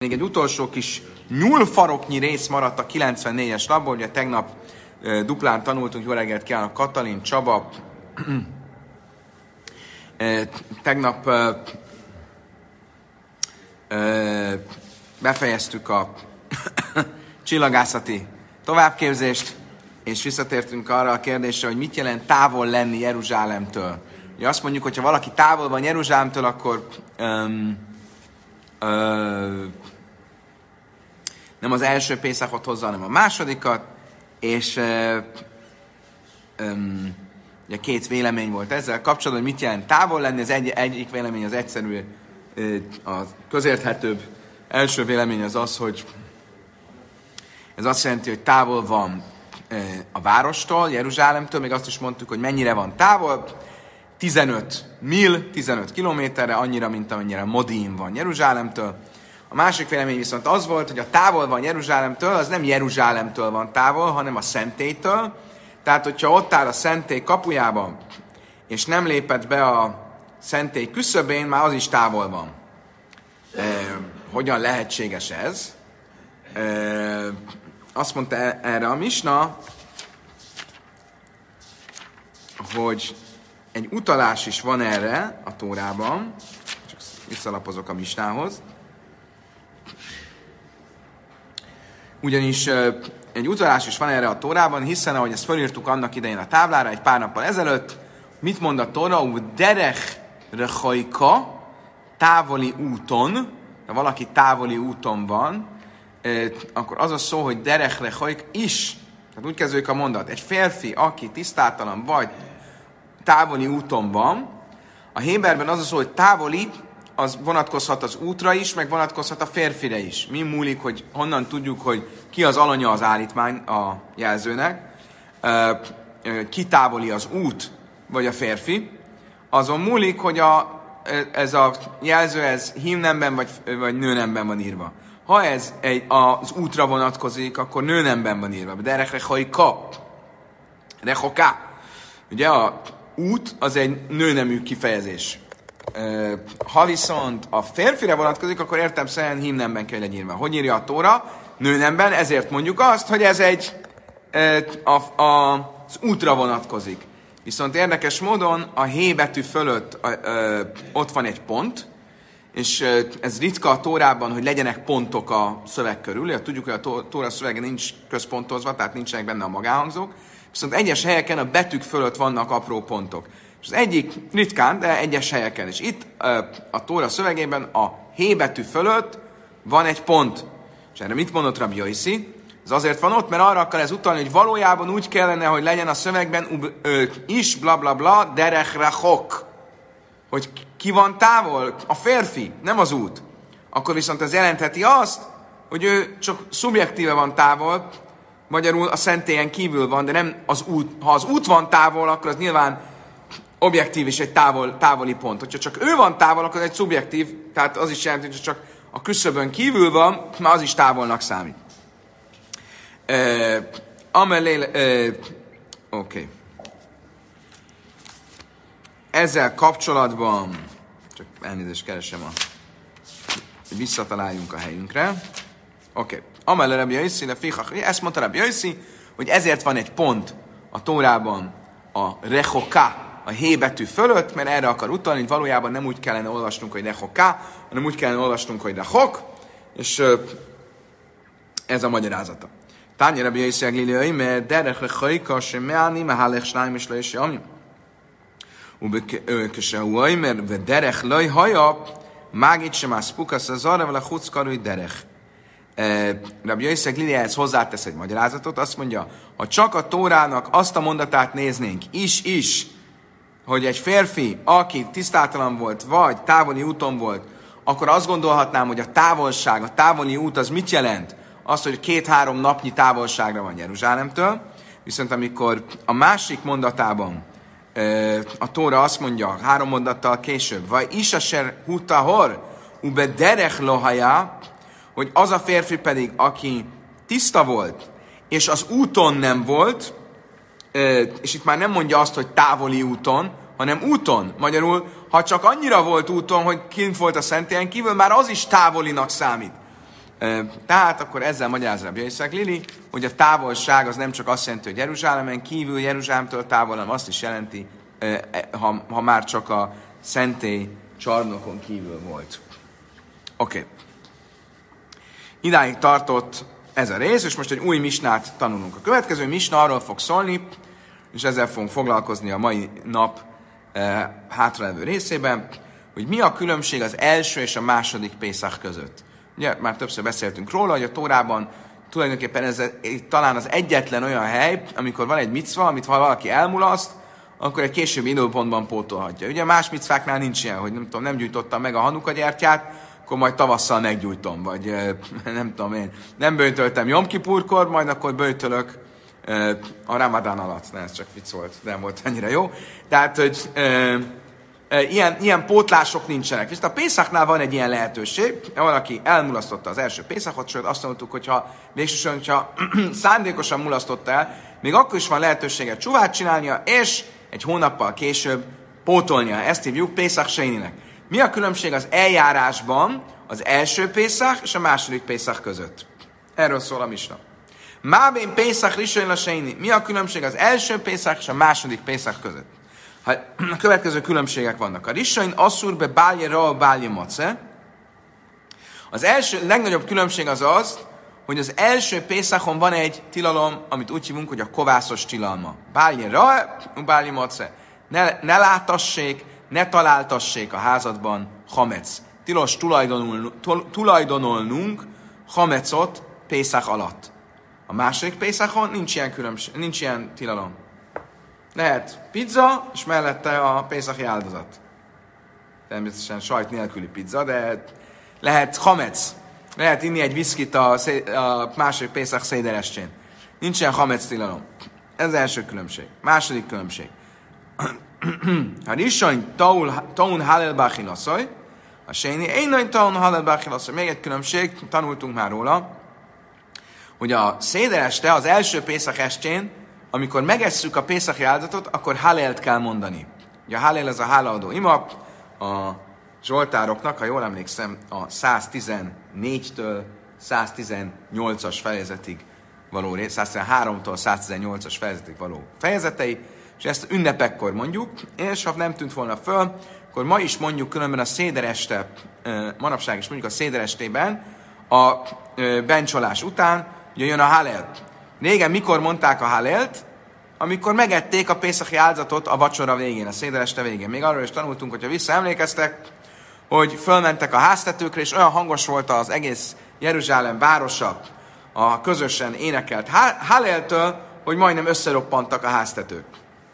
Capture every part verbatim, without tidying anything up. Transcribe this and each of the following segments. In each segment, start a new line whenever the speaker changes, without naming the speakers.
Még egy utolsó kis nyúlfaroknyi rész maradt a kilencvennégyes labból, ugye tegnap e, duplán tanultunk, jó reggelt kívánok, Katalin, Csaba. e, tegnap e, e, befejeztük a csillagászati továbbképzést, és visszatértünk arra a kérdésre, hogy mit jelent távol lenni Jeruzsálemtől. Ugye azt mondjuk, hogyha valaki távol van Jeruzsálemtől, akkor um, uh, nem az első Pészachot hozza, hanem a másodikat, és uh, um, ugye két vélemény volt ezzel kapcsolatban, hogy mit jelent távol lenni. Az egy, egyik vélemény az egyszerű, uh, a közérthetőbb. Első vélemény az az, hogy ez azt jelenti, hogy távol van uh, a várostól, Jeruzsálemtől, még azt is mondtuk, hogy mennyire van távol, tizenöt mil, tizenöt kilométerre, annyira, mint amennyire Modin van Jeruzsálemtől. A másik vélemény viszont az volt, hogy a távol van Jeruzsálemtől, az nem Jeruzsálemtől van távol, hanem a szentélytől. Tehát, hogyha ott áll a szentély kapujában, és nem lépett be a szentély küszöbén, már az is távol van. E, hogyan lehetséges ez? E, azt mondta erre a misna, hogy egy utalás is van erre a Tórában, csak visszalapozok a misnához. Ugyanis egy utalás is van erre a Tórában, hiszen ahogy ezt felírtuk annak idején a táblára egy pár nappal ezelőtt, mit mond a Tóra? Derech rechajka, távoli úton, ha valaki távoli úton van, akkor az a szó, hogy derech rechajk is, tehát úgy kezdődik a mondat, egy férfi, aki tisztátalan vagy, távoli úton van. A héberben az a szó, hogy távoli, az vonatkozhat az útra is, meg vonatkozhat a férfire is. Mi múlik, hogy honnan tudjuk, hogy ki az alanya az állítmány a jelzőnek, ki távoli az út, vagy a férfi. Azon múlik, hogy a, ez a jelző ez hímnemben vagy, vagy nőnemben van írva. Ha ez egy, az útra vonatkozik, akkor nőnemben van írva. De rechajka, rechoká. Ugye a út az egy nőnemű kifejezés. Ha viszont a férfire vonatkozik, akkor értelemszerűen hímnemben kell legyen írva. Hogy írja a Tóra? Nőnemben, ezért mondjuk azt, hogy ez egy a, a, az útra vonatkozik. Viszont érdekes módon a hé betű fölött a, a, ott van egy pont, és ez ritka a Tórában, hogy legyenek pontok a szöveg körül. Tudjuk, hogy a Tóra szövege nincs központozva, tehát nincsenek benne a magánhangzók. Viszont egyes helyeken a betűk fölött vannak apró pontok. És az egyik ritkán, de egyes helyeken is. Itt a Tóra szövegében a hé betű fölött van egy pont. És erre mit mondott Rabbi Yossi? Ez azért van ott, mert arra akar ez utalni, hogy valójában úgy kellene, hogy legyen a szövegben is, bla bla bla, derech rachok. Hogy ki van távol? A férfi, nem az út. Akkor viszont ez jelentheti azt, hogy ő csak szubjektíve van távol, magyarul a szentélyen kívül van, de nem az út. Ha az út van távol, akkor az nyilván objektív és egy távol, távoli pont. Hogyha csak ő van távol, akkor az egy szubjektív, tehát az is jelenti, hogy csak a küszöbön kívül van, már az is távolnak számít. Uh, Amelé, uh, oké. Okay. Ezzel kapcsolatban, csak elnézést keresem, a, visszataláljunk a helyünkre. Oké. Okay. Amelé Rabbi Yossi, ezt mondta Rabbi Yossi, hogy ezért van egy pont a Tórában a rechoká, a hé betű fölött, mert erre akar utalni, hogy valójában nem úgy kellene olvasnunk, hogy rechoká, hanem úgy kellene olvasnunk, hogy rechok, és uh, ez a magyarázata. Tányi Rabbi Yossi Agliliai, mert derech rechaika sem meáni, mehalech snáim és lejse amim. וכשהוא אומר, ודרך לא היה, mágit sem ászpukasz az arra, vele chuckarúj derech. Rabbi Yossi Agliliaihez hozzátesz egy magyarázatot, azt mondja, ha csak a Tórának azt a mondatát néznénk, is-is, hogy egy férfi, aki tisztátalan volt, vagy távoli úton volt, akkor azt gondolhatnám, hogy a távolság, a távoli út az mit jelent? Az, hogy két-három napnyi távolságra van Jeruzsálemtől, viszont amikor a másik mondatában a Tóra azt mondja, három mondattal később, vagy isaser hutahor, ube derech lohaja, hogy az a férfi pedig, aki tiszta volt, és az úton nem volt, és itt már nem mondja azt, hogy távoli úton, hanem úton. Magyarul, ha csak annyira volt úton, hogy kint volt a szentélyen kívül, már az is távolinak számít. Tehát akkor ezzel magyarázza Rabbi Yitzchak Lili, hogy a távolság az nem csak azt jelenti, hogy Jeruzsálemen kívül, Jeruzsálemtől távol, hanem azt is jelenti, ha, ha már csak a szentély csarnokon kívül volt. Oké. Okay. Idáig tartott ez a rész, és most egy új misnát tanulunk. A következő misna arról fog szólni, és ezzel fogunk foglalkozni a mai nap eh, hátralevő részében, hogy mi a különbség az első és a második Pészach között. Ugye már többször beszéltünk róla, hogy a Tórában tulajdonképpen ez talán az egyetlen olyan hely, amikor van egy micva, amit ha valaki elmulaszt, akkor egy későbbi időpontban pótolhatja. Ugye más micváknál nincs ilyen, hogy nem tudom, nem gyújtottam meg a Hanuka gyertyát, akkor majd tavasszal meggyújtom, vagy nem tudom én, nem böjtöltem Jom Kipurkor, majd akkor böjtölök a Ramadán alatt. Ne, ez csak vicc volt, nem volt annyira jó. Tehát, hogy e, e, ilyen, ilyen pótlások nincsenek. Viszont a Pészachnál van egy ilyen lehetőség, valaki elmulasztotta az első Pészachot, sőt azt mondtuk, hogyha végsősorban, hogyha szándékosan mulasztotta el, még akkor is van lehetősége csuvát csinálnia, és egy hónappal később pótolnia. Ezt hívjuk Pészach Séninek. Mi a különbség az eljárásban az első Pészach és a második Pészach között? Erről szól a misna. Mábén Pészach Rishon la Séni. Mi a különbség az első Pészach és a második Pészach között? A következő különbségek vannak. A Rishon asszur be bálje ra bálje mace. Az első, legnagyobb különbség az az, hogy az első Pészachon van egy tilalom, amit úgy hívunk, hogy a kovászos tilalma. Bálje ra bálje mace. Ne, ne látassék, ne találtassék a házadban hamec. Tilos tulajdonul, tulajdonolnunk hamecot Pészach alatt. A második Pészachon nincs ilyen különbség, nincs ilyen tilalom. Lehet pizza, és mellette a pészachi áldozat. Természetesen sajt nélküli pizza, de lehet hamec. Lehet inni egy viszkit a, a második Pészach széderestjén. Nincs ilyen hamec tilalom. Ez az első különbség. Második különbség. Ha Rishon taun halel báchinaszaj, a séni én taun halel báchinaszaj. Még egy különbség, tanultunk már róla, hogy a szédereste, az első Pészach estjén, amikor megesszük a Pészachi áldozatot, akkor halelt kell mondani. Ugye a halel az a hálaadó ima, a zsoltároknak, ha jól emlékszem, a száztizennégytől száztizennyolcas fejezetig való rész, száztizenháromtól száztizennyolcas fejezetig való fejezetei, és ezt ünnepekkor mondjuk, és ha nem tűnt volna föl, akkor ma is mondjuk különben a szédereste, manapság is mondjuk a széderestében, a bencsolás után, ugye jön a halel. Régen mikor mondták a halelt? Amikor megették a pészachi áldozatot a vacsora végén, a szédereste végén. Még arról is tanultunk, hogyha visszaemlékeztek, hogy fölmentek a háztetőkre, és olyan hangos volt az egész Jeruzsálem városa a közösen énekelt haleltől, hogy majdnem összeroppantak a háztetők.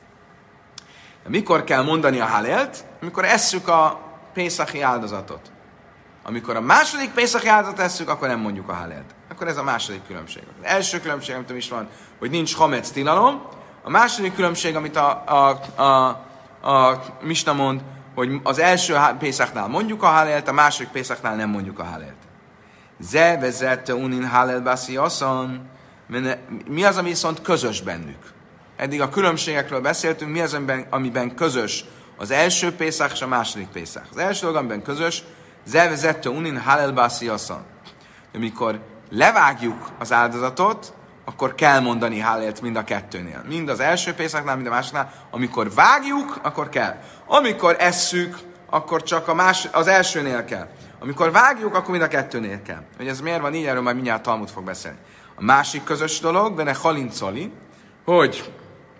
De mikor kell mondani a halelt? Amikor esszük a pészachi áldozatot. Amikor a második Pészach áldozatot esszük, akkor nem mondjuk a halelt. Akkor ez a második különbség. Az első különbség, amit is van, hogy nincs hamec tilalom. A második különbség, amit a, a, a, a misna mond, hogy az első Pészachnál mondjuk a halelt, a második Pészachnál nem mondjuk a halelt. Ze vezette unin halel baszi asszon. Mi az, ami viszont közös bennük? Eddig a különbségekről beszéltünk, mi az, amiben, amiben közös az első Pészach és a második Pészach. Az első dolog, amiben közös, Zevezette unin halel baszi asszon. Amikor levágjuk az áldozatot, akkor kell mondani halelt mind a kettőnél. Mind az első Pészachnál, mind a másodnál. Amikor vágjuk, akkor kell. Amikor esszük, akkor csak a más, az elsőnél kell. Amikor vágjuk, akkor mind a kettőnél kell. Hogy ez miért van így, erről majd mindjárt Talmud fog beszélni. A másik közös dolog, benne halincoli, hogy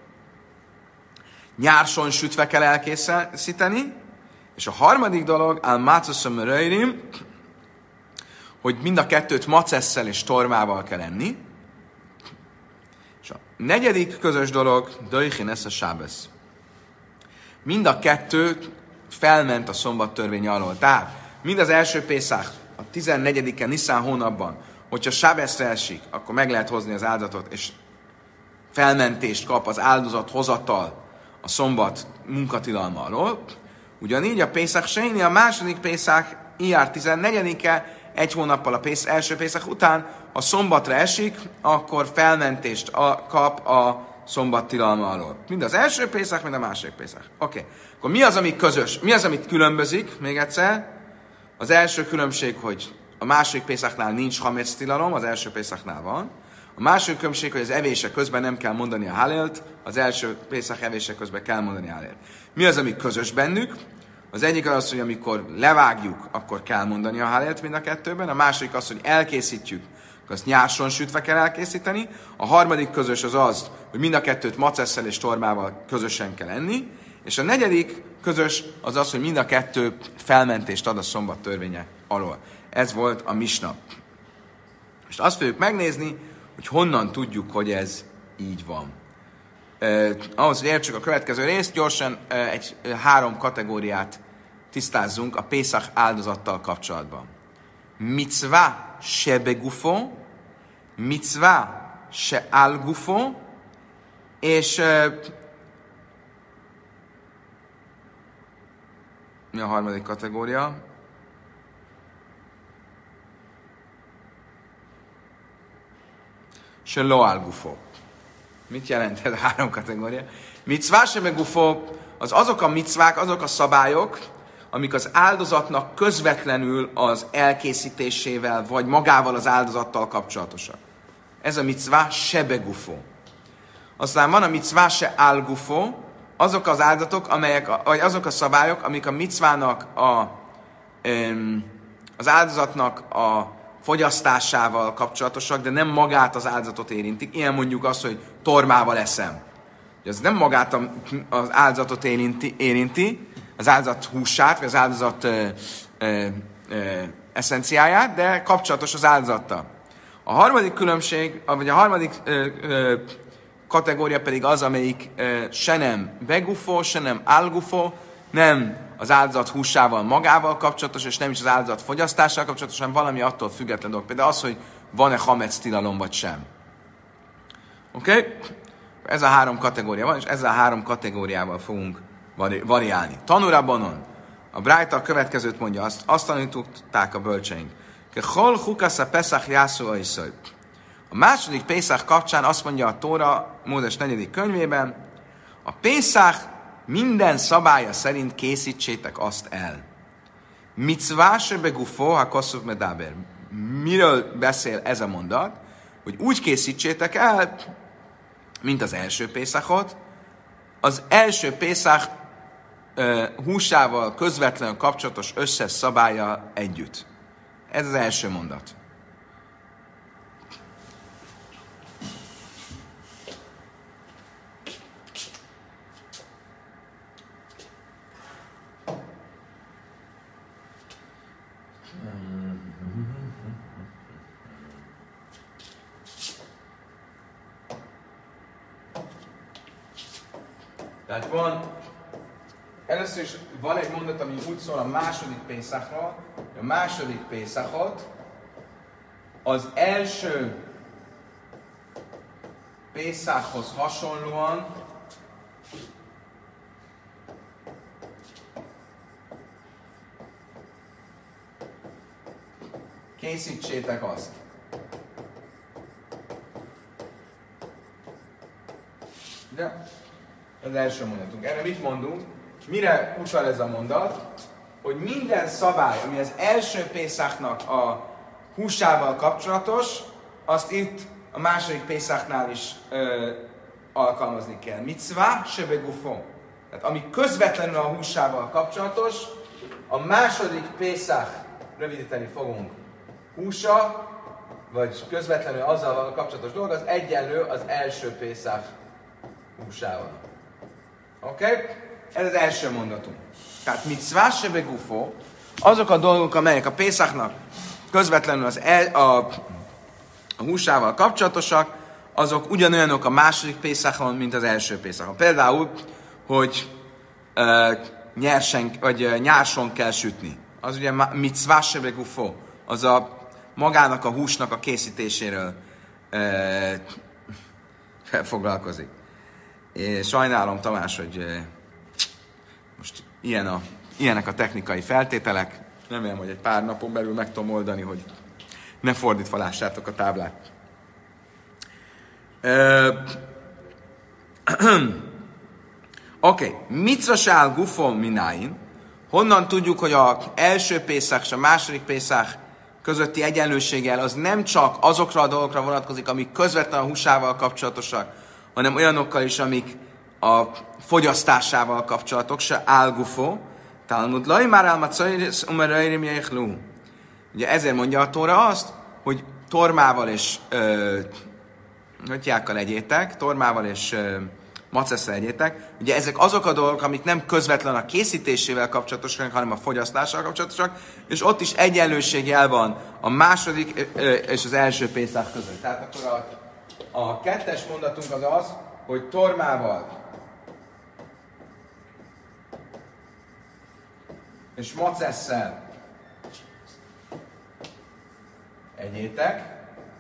nyárson sütve kell elkészíteni, és a harmadik dolog, al mácoszom röjrim, hogy mind a kettőt macesszel és tormával kell enni. És a negyedik közös dolog, döjchin esz a sábesz. Mind a kettő felment a szombat törvény alól. Tehát mind az első Pészach, a tizennegyediken Niszán hónapban, hogyha sábeszre esik, akkor meg lehet hozni az áldozatot, és felmentést kap az áldozat hozatal a szombat munkatilalma alól. Ugyanígy a Pészach Séni, a második Pészach, ijár tizennegyedike, egy hónappal a pész, első Pészach után, ha szombatra esik, akkor felmentést a, kap a szombat tilalma alól. Mind az első Pészach, mind a második Pészach. Oké. Okay. Akkor mi az, ami közös? Mi az, amit különbözik? Még egyszer. Az első különbség, hogy a második Pészaknál nincs hametz tilalom, az első Pészaknál van. A második különbség, hogy az evése közben nem kell mondani a halélt, az első Pészak evése közben kell mondani a halélt. Mi az, ami közös bennük? Az egyik az, hogy amikor levágjuk, akkor kell mondani a halélt mind a kettőben. A második az, hogy elkészítjük, akkor azt nyárson sütve kell elkészíteni. A harmadik közös az az, hogy mind a kettőt macesszel és tormával közösen kell enni. És a negyedik közös az az, hogy mind a kettő felmentést ad a szombat törvénye alól. Ez volt a misna. Most azt fogjuk megnézni, hogy honnan tudjuk, hogy ez így van. Eh, ahhoz, hogy értsük a következő részt, gyorsan eh, egy eh, három kategóriát tisztázzunk a Pészak áldozattal kapcsolatban. Mitzvá se begufo, mitzvá se algufo, és eh, mi a harmadik kategória? Se lo algufo. Mit jelent ez a három kategória? Mitzvá se begufo, az azok a micvák, azok a szabályok, amik az áldozatnak közvetlenül az elkészítésével, vagy magával az áldozattal kapcsolatosak. Ez a mitzvá se begufo. Aztán van a mitzvá se algufo, azok az áldozatok, amelyek, vagy azok a szabályok, amik a micvának, a, az áldozatnak a fogyasztásával kapcsolatosak, de nem magát az áldozatot érintik. Ilyen mondjuk az, hogy tormával eszem. Ez nem magát az áldozatot érinti, érinti az áldozat húsát, vagy az áldozat ö, ö, ö, eszenciáját, de kapcsolatos az áldozattal. A harmadik különbség, vagy a harmadik ö, ö, kategória pedig az, amelyik ö, se nem begufo, se nem algufo, nem az áldozat húsával magával kapcsolatos, és nem is az áldozat fogyasztással kapcsolatos, hanem valami attól független dolog. Például az, hogy van-e hametz tilalom, vagy sem. Oké? Okay? Ez a három kategória van, és ezzel a három kategóriával fogunk vari- variálni. Tanura banon. A Brájta a következőt mondja, azt, azt tanították a bölcseink. Hol hukasza Pesach jászó ajszaj. A második Pészach kapcsán azt mondja a Tóra, Mózes negyedik könyvében, a Pészach minden szabálya szerint készítsétek azt el. Mitzvá se begufo, ha kosszuf medáber. Miről beszél ez a mondat? Hogy úgy készítsétek el, mint az első Pészachot. Az első Pészach uh, húsával közvetlenül kapcsolatos összes szabálya együtt. Ez az első mondat. Tehát van, először is van egy mondat, ami úgy szól a második Pészachról, a második Pészachot az első Pészachhoz hasonlóan készítsétek azt. De az első mondatunk. Erre mit mondunk? Mire utal ez a mondat? Hogy minden szabály, ami az első Pészachnak a húsával kapcsolatos, azt itt a második Pészachnál is ö, alkalmazni kell. Mitzvá se begufo. Tehát ami közvetlenül a húsával kapcsolatos, a második Pészach, rövidíteni fogunk, húsa, vagy közvetlenül azzal a kapcsolatos dolog, az egyenlő az első Pészach húsával. Oké? Okay? Ez az első mondatunk. Tehát mitzvá se begufo, azok a dolgok, amelyek a Pészachnak közvetlenül az el, a, a húsával kapcsolatosak, azok ugyanolyanok a második Pészachon, mint az első Pészachon. Például, hogy uh, nyersen, vagy uh, nyárson kell sütni. Az ugye mitzvá se begufo, az a magának a húsnak a készítéséről uh, foglalkozik. És sajnálom, Tamás, hogy uh, most ilyen a, ilyenek a technikai feltételek. Remélem, hogy egy pár napon belül meg tudom oldani, hogy ne fordítva lássátok a táblát. Uh, Oké, okay. Mitzvah sál gufon mináin. Honnan tudjuk, hogy az első Pészach és a második Pészach közötti egyenlőséggel, az nem csak azokra a dolgokra vonatkozik, amik közvetlenül a húsával kapcsolatosak, hanem olyanokkal is, amik a fogyasztásával kapcsolatok, se álgufó. Talmud laj már álmatszairis umerairim jeichlu. Ugye ezért mondja a Tóra azt, hogy tormával és ö, hötyákkal egyétek, tormával és ö, macesszel egyétek. Ugye ezek azok a dolgok, amik nem közvetlen a készítésével kapcsolatosak, hanem a fogyasztással kapcsolatosak, és ott is egyenlőségjel van a második ö, és az első pénztár között. Tehát akkor a, a kettes mondatunk az az, hogy tormával és macesszel egyétek,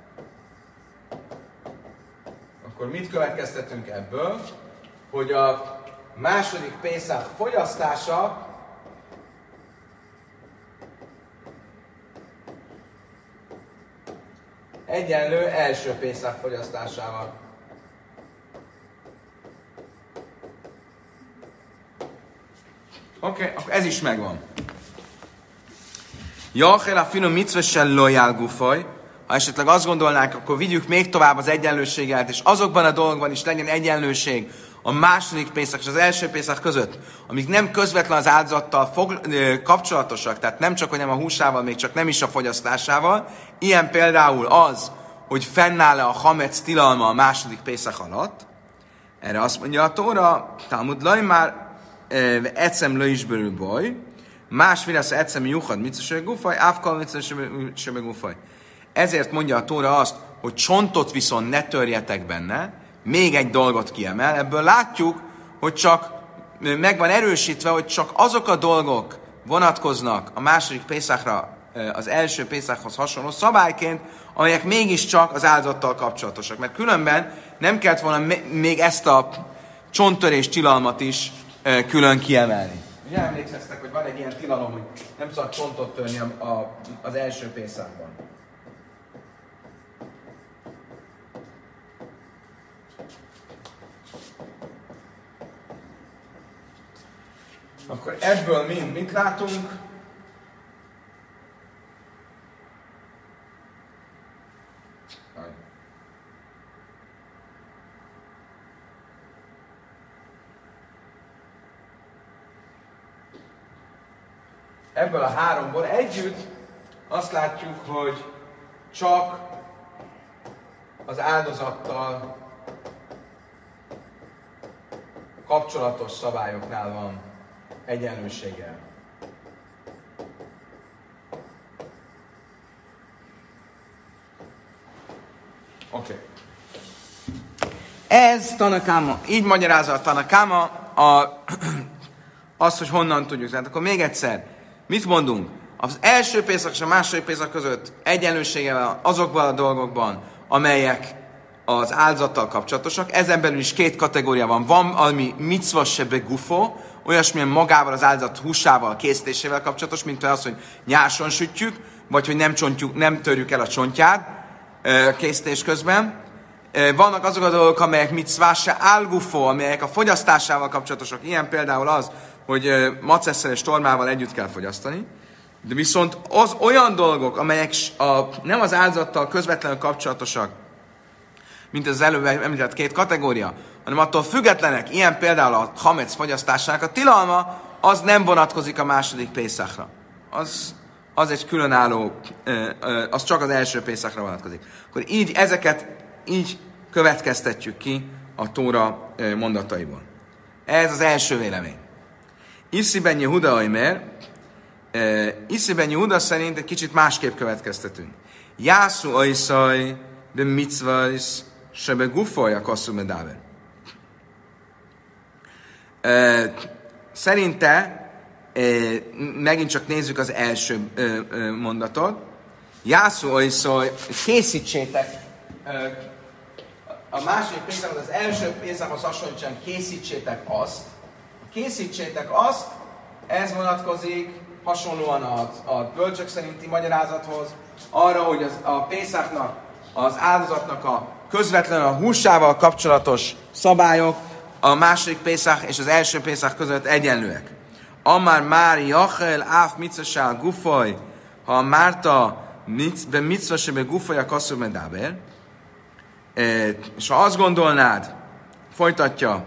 akkor mit következtetünk ebből? Hogy a második pénztár fogyasztása egyenlő első pénztár fogyasztásával. Oké, okay, akkor ez is megvan. Jachel a finom mitzvessel lojál gufaj. Ha esetleg azt gondolnánk, akkor vigyük még tovább az egyenlőséget, és azokban a dolgokban is legyen egyenlőség a második pénztár és az első pénztár között, amik nem közvetlen az áldozattal fog, ö, kapcsolatosak, tehát nem csak, hogy nem a húsával, még csak nem is a fogyasztásával. Ilyen például az, hogy fennáll-e a hamec tilalma a második pénztár alatt. Erre azt mondja a Tóra, Talmud laj már ecem lő is bőrül baj, más virasz ecem juhad mitzvah gufaj, ávkal mitzvah gufaj. Ezért mondja a Tóra azt, hogy csontot viszont ne törjetek benne, még egy dolgot kiemel. Ebből látjuk, hogy csak meg van erősítve, hogy csak azok a dolgok vonatkoznak a második pénztára, az első pénztárhoz hasonló szabályként, amelyek mégiscsak az áldozattal kapcsolatosak. Mert különben nem kellett volna még ezt a csonttörés tilalmat is külön kiemelni. Ugye emlékeztek, hogy van egy ilyen tilalom, hogy nem szabad csontot törni a, a, az első pénztárban. Akkor ebből mind mit látunk? Ebből a háromból együtt azt látjuk, hogy csak az áldozattal kapcsolatos szabályoknál van egyenlőséggel. Oké. Okay. Ez Tanakáma. Így magyarázza a Tanakáma a, azt, hogy honnan tudjuk. Tehát akkor még egyszer, mit mondunk? Az első pénzak és a második pénzak között egyenlőséggel azokban a dolgokban, amelyek az áldozattal kapcsolatosak. Ezen belül is két kategória van. Van, ami mitzvah sebe gufo, olyasmilyen magával az áldozat húsával, készítésével kapcsolatos, mint az, hogy nyárson sütjük, vagy hogy nem, csontjuk, nem törjük el a csontját készítés közben. Vannak azok a dolgok, amelyek mitzvah se álgufo, amelyek a fogyasztásával kapcsolatosak. Ilyen például az, hogy macesszel és tormával együtt kell fogyasztani. De viszont az olyan dolgok, amelyek a, nem az áldozattal közvetlenül kapcsolatosak, mint az előbb említett két kategória, hanem attól függetlenek, ilyen például a hamec fogyasztásának a tilalma, az nem vonatkozik a második pénztára. Az, az egy különálló, az csak az első pénztára vonatkozik. Akkor így ezeket így következtetjük ki a Tóra mondataiból. Ez az első vélemény. Isziben Yehuda Aimer, Isziben Yehuda szerint egy kicsit másképp következtetünk. Jászú ajszaj, de mitzvahs, sebe gufoly a kasszú medáver. Szerinte, megint csak nézzük az első mondatot. Jászú ajszaj, készítsétek, a második pénztához, az első pénztához hasonlítsan készítsétek azt. Készítsétek azt, ez vonatkozik hasonlóan a, a bölcsök szerinti magyarázathoz, arra, hogy az, a pénztáknak, az áldozatnak a közvetlenül a húsával kapcsolatos szabályok a második pénzták és az első pénzták között egyenlőek. Amár már jachel áf mitzesál gufoly, ha Márta be mitzva se be gufaja kasszú medáber, és ha azt gondolnád, folytatja,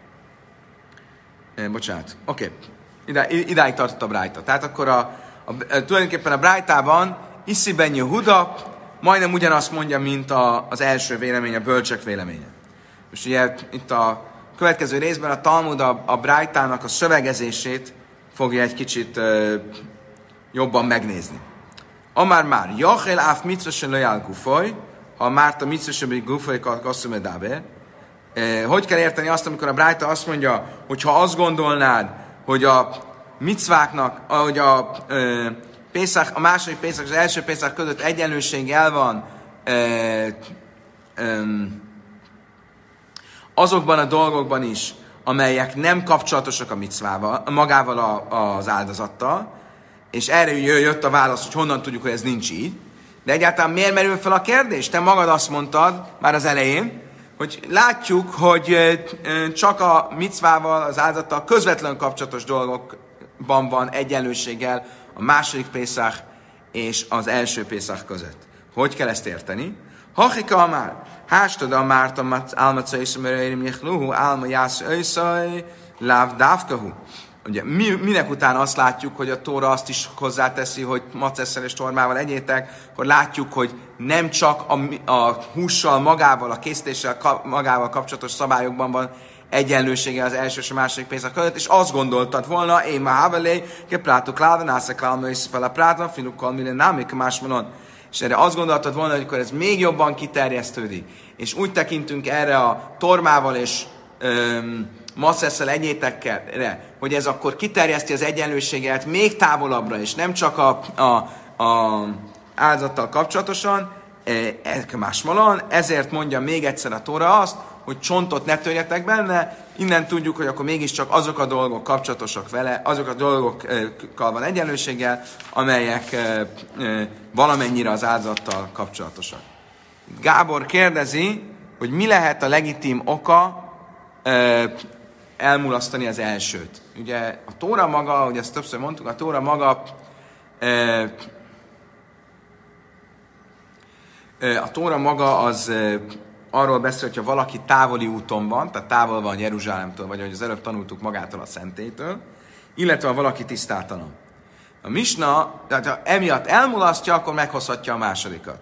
eh, bocsánat, oké, okay. Ide, idáig tartott a brájta. Tehát akkor a, a, a, tulajdonképpen a brájtában Isziben Jehuda majdnem ugyanazt mondja, mint a, az első vélemény, a bölcsek véleménye. Most ugye itt a következő részben a Talmud a, a brájtának a szövegezését fogja egy kicsit uh, jobban megnézni. Amár már, Jachel áf mitzvesen lejál gufoly, ha Márta mitzvesen gufoly kasszumedábe. Hogy kell érteni azt, amikor a brájta azt mondja, hogy ha azt gondolnád, hogy a micváknak, hogy a, ö, Pészak, a második Pészak és az első Pészak között egyenlőség el van ö, ö, azokban a dolgokban is, amelyek nem kapcsolatosak a micvával, magával a, az áldozattal, és erre jött a válasz, hogy honnan tudjuk, hogy ez nincs így. De egyáltalán miért merül fel a kérdés? Te magad azt mondtad már az elején, hogy látjuk, hogy csak a micvával, az áldozattal közvetlen kapcsolatos dolgokban van egyenlőséggel a második Pészach és az első Pészach között. Hogy kell ezt érteni? Hachika már, hástad a márta álmaca és mereirim jechluhu, álma jász őszaj, láv dávkahu. Ugye minek után azt látjuk, hogy a Tóra azt is hozzáteszi, hogy macesszel és tormával egyétek, hogy látjuk, hogy nem csak a, a hússal magával, a készítéssel magával kapcsolatos szabályokban van egyenlősége az első és a második Pészak között, és azt gondoltad volna, én már havelé, ke plátok láven, ászek álma és fel a prátan, finukkal minden námik másmonon. És erre azt gondoltad volna, hogy akkor ez még jobban kiterjesztődik. És úgy tekintünk erre a tormával és öm, masszesszel egyétekkel, hogy ez akkor kiterjeszti az egyenlőséget még távolabbra, és nem csak a, a, a áldozattal kapcsolatosan, másmalon, ezért mondja még egyszer a Tóra azt, hogy csontot ne törjetek benne, innen tudjuk, hogy akkor mégiscsak azok a dolgok kapcsolatosak vele, azok a dolgokkal van egyenlőséggel, amelyek valamennyire az áldozattal kapcsolatosak. Gábor kérdezi, hogy mi lehet a legitim oka elmulasztani az elsőt. Ugye a Tóra maga, ahogy ezt többször mondtuk, a Tóra maga a Tóra maga az arról beszél, hogyha valaki távoli úton van, tehát távol van Jeruzsálemtől, vagy ahogy az előbb tanultuk magától a szentélytől, illetve ha valaki tisztátalan. A Misna, tehát ha emiatt elmulasztja, akkor meghozhatja a másodikat.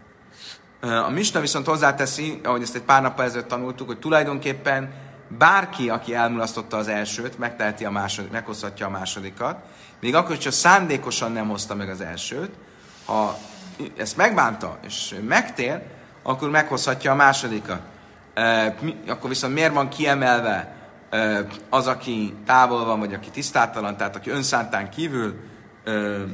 A Misna viszont hozzáteszi, ahogy ezt egy pár nappal ezelőtt tanultuk, hogy tulajdonképpen bárki, aki elmulasztotta az elsőt, megteheti a második, meghozhatja a másodikat, még akkor, hogyha szándékosan nem hozta meg az elsőt, ha ezt megbánta, és megtér, akkor meghozhatja a másodikat. E, akkor viszont miért van kiemelve e, az, aki távol van, vagy aki tisztátalan, tehát aki önszántán kívül e,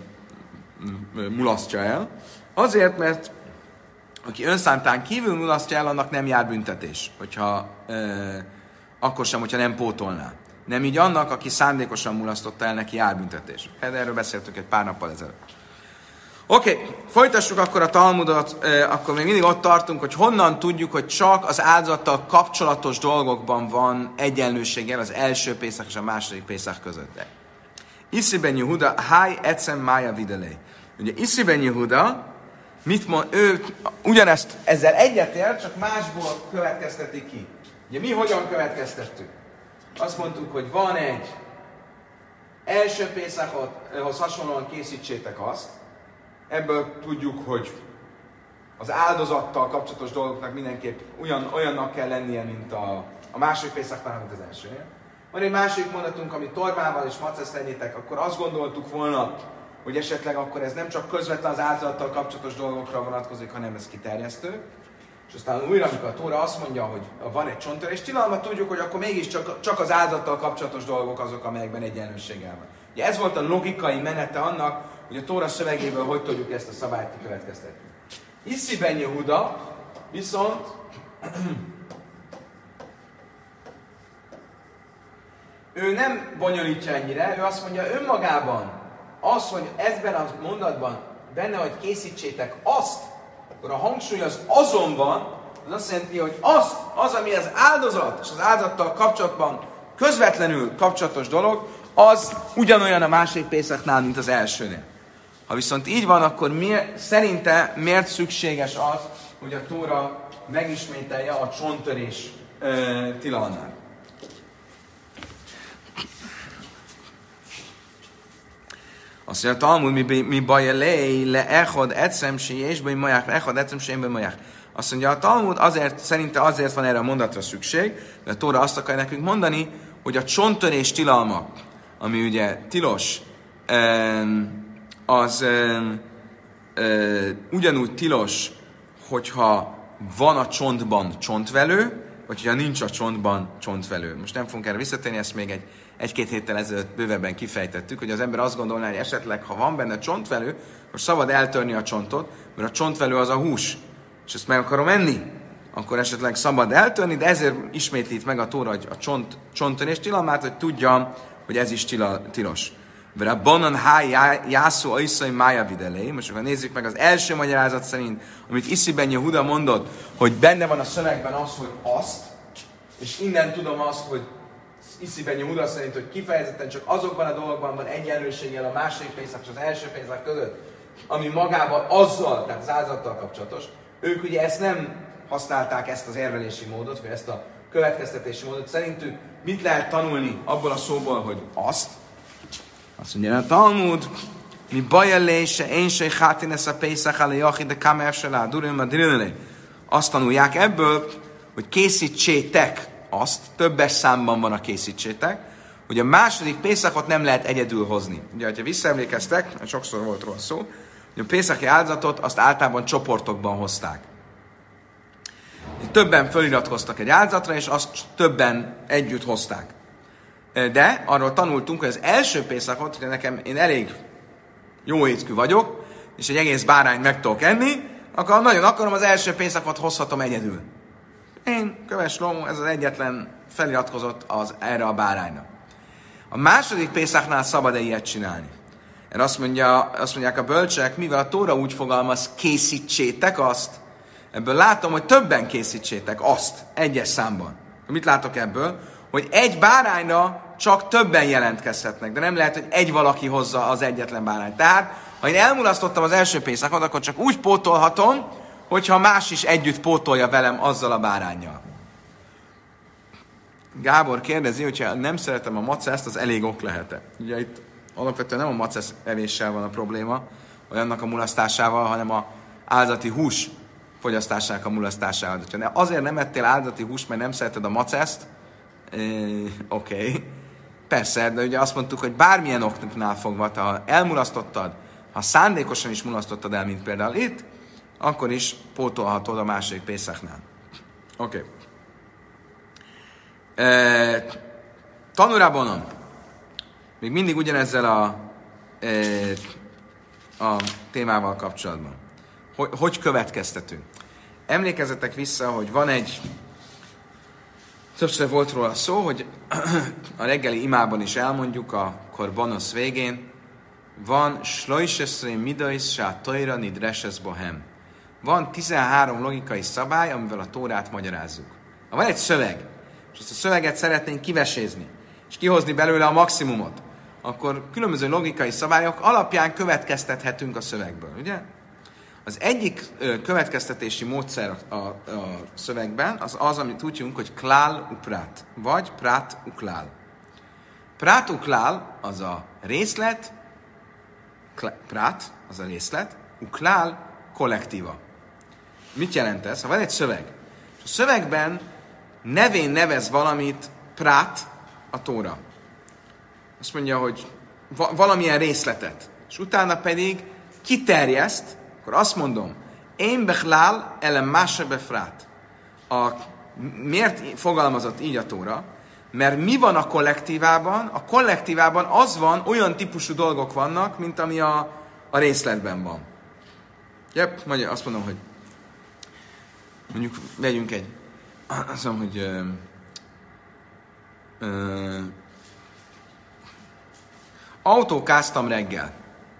mulasztja el? Azért, mert aki önszántán kívül mulasztja el, annak nem jár büntetés, hogyha, e, akkor sem, hogyha nem pótolná. Nem így annak, aki szándékosan mulasztotta el, neki jár büntetés. Erről beszéltük egy pár nappal ezelőtt. Oké, okay, folytassuk akkor a Talmudot, eh, akkor még mindig ott tartunk, hogy honnan tudjuk, hogy csak az áldozattal kapcsolatos dolgokban van egyenlőséggel az első Pészak és a második Pészak között. Isziben Jehuda, háj ecem mája videlé. Ugye Isziben Jehuda, mit mond, ő ugyanezt ezzel egyetért, csak másból következteti ki. Ugye mi hogyan következtettük? Azt mondtuk, hogy van egy első Pészakhoz hasonlóan készítsétek azt. Ebből tudjuk, hogy az áldozattal kapcsolatos dolgoknak mindenképp olyan, olyannak kell lennie, mint a, a második Pészaknál, mint az elsőnél. Van egy másik mondatunk, ami tormával és macesz legyetek, akkor azt gondoltuk volna, hogy esetleg akkor ez nem csak közvetlen az áldozattal kapcsolatos dolgokra vonatkozik, hanem ez kiterjesztő. És aztán újra, amikor a Tóra azt mondja, hogy van egy csonttörés tilalma, tudjuk, hogy akkor mégiscsak csak az áldozattal kapcsolatos dolgok azok, amelyekben egyenlőséggel van. Ugye ez volt a logikai menete annak, hogy a Tóra szövegéből hogy tudjuk ezt a szabályt kikövetkeztetni. Isziben Jehuda viszont ő nem bonyolítja ennyire, ő azt mondja önmagában, az, hogy ebben a mondatban benne, hogy készítsétek azt, akkor a hangsúly az azon van, az azt jelenti, hogy azt, az, ami az áldozat és az áldozattal kapcsolatban közvetlenül kapcsolatos dolog, az ugyanolyan a második Pészaknál, mint az elsőnél. Ha viszont így van, akkor miért, szerinte miért szükséges az, hogy a Tóra megismételje a csonttörés ö, tilalmát? Azt mondja, a Talmud, mi, mi baj lej, le echod ecem és be maják, echod ecem se be maják. Azt mondja, a Talmud azért, szerinte azért van erre a mondatra szükség, de a Tóra azt akarja nekünk mondani, hogy a csonttörés tilalma, ami ugye tilos, az ugyanúgy tilos, hogyha van a csontban csontvelő, vagy hogyha nincs a csontban csontvelő. Most nem fogunk erre visszatérni, ezt még egy, egy-két héttel ezelőtt bővebben kifejtettük, hogy az ember azt gondolná, hogy esetleg, ha van benne csontvelő, most szabad eltörni a csontot, mert a csontvelő az a hús, és ezt meg akarom enni, akkor esetleg szabad eltörni, de ezért ismétlít meg a Tóra a csont, csonttörés tilalmát, hogy tudjam, hogy ez is tila, tilos. Mert a banan há jászó aiszai mája videlé. Most akkor nézzük meg az első magyarázat szerint, amit Isziben Jehuda mondott, hogy benne van a szövegben az, hogy azt, és innen tudom azt, hogy Isziben Jehuda szerint, hogy kifejezetten csak azokban a dolgokban van egyenlőséggel a második pénzak és az első pénzak között, ami magában azzal, tehát az áldozattal kapcsolatos. Ők ugye ezt nem használták, ezt az érvelési módot, vagy ezt a következtetési módot. Szerintük mit lehet tanulni abból a szóból, hogy azt? Azt mondja, a Talmud, mi bajelése, én se hátin ezt a pészak alá jachid, de kamer se lá, durim a drillelé. Azt tanulják ebből, hogy készítsétek azt, többes számban van a készítsétek, hogy a második pészakot nem lehet egyedül hozni. Ugye, ha visszaemlékeztek, sokszor volt róla szó, hogy a pészaki áldozatot azt általában csoportokban hozták. Többen föliratkoztak egy áldozatra, és azt többen együtt hozták. De arról tanultunk, hogy az első pészakot, hogy nekem én elég jó étkű vagyok, és egy egész bárányt meg tudok enni, akkor ha nagyon akarom, az első pészakot hozhatom egyedül. Én, Köves Lomó, ez az egyetlen feliratkozott az, erre a bárányra. A második pészaknál szabad-e ilyet csinálni? Erre azt, mondja, azt mondják a bölcsek, mivel a Tóra úgy fogalmaz, készítsétek azt, ebből látom, hogy többen készítsétek azt, egyes számban. Mit látok ebből? Hogy egy bárányra csak többen jelentkezhetnek, de nem lehet, hogy egy valaki hozza az egyetlen bárányt. Tehát, ha én elmulasztottam az első pészakot, akkor csak úgy pótolhatom, hogyha más is együtt pótolja velem azzal a báránnyal. Gábor kérdezi, hogyha nem szeretem a maceszt, az elég ok lehet-e? Ugye itt alapvetően nem a macesz evéssel van a probléma, vagy annak a mulasztásával, hanem a áldati hús fogyasztásának a mulasztásával. De azért nem ettél áldati húst, mert nem szereted a maceszt, Oké, okay. Persze, de ugye azt mondtuk, hogy bármilyen oknál fogva, ha elmulasztottad, ha szándékosan is mulasztottad el, mint például itt, akkor is pótolhatod a második pészaknál. Oké. Okay. E, Tanurabonon. Még mindig ugyanezzel a, e, a témával kapcsolatban. Hogy, hogy következtetünk? Emlékezzetek vissza, hogy van egy többször volt róla szó, hogy a reggeli imában is elmondjuk, a korbonosz végén, van slojseszré midais se a tojra nidreses bohem. Van tizenhárom logikai szabály, amivel a Tórát magyarázzuk. Ha van egy szöveg, és ezt a szöveget szeretnénk kivesézni, és kihozni belőle a maximumot, akkor különböző logikai szabályok alapján következtethetünk a szövegből, ugye? Az egyik ö, következtetési módszer a, a, a szövegben az az, amit úgy hívunk, hogy klál uprát, vagy prát uklál. Prát uklál az a részlet, klá, prát az a részlet, uklál kollektíva. Mit jelent ez? Ha van egy szöveg, és a szövegben nevén nevez valamit prát a Tóra. Azt mondja, hogy va- valamilyen részletet, és utána pedig kiterjeszt, akkor azt mondom, én bechlál elem mása befrát. A, miért fogalmazott így a Tóra? Mert mi van a kollektívában? A kollektívában az van, olyan típusú dolgok vannak, mint ami a, a részletben van. Jep, azt mondom, hogy mondjuk vegyünk egy, azt mondom, hogy ö, ö, autókáztam reggel.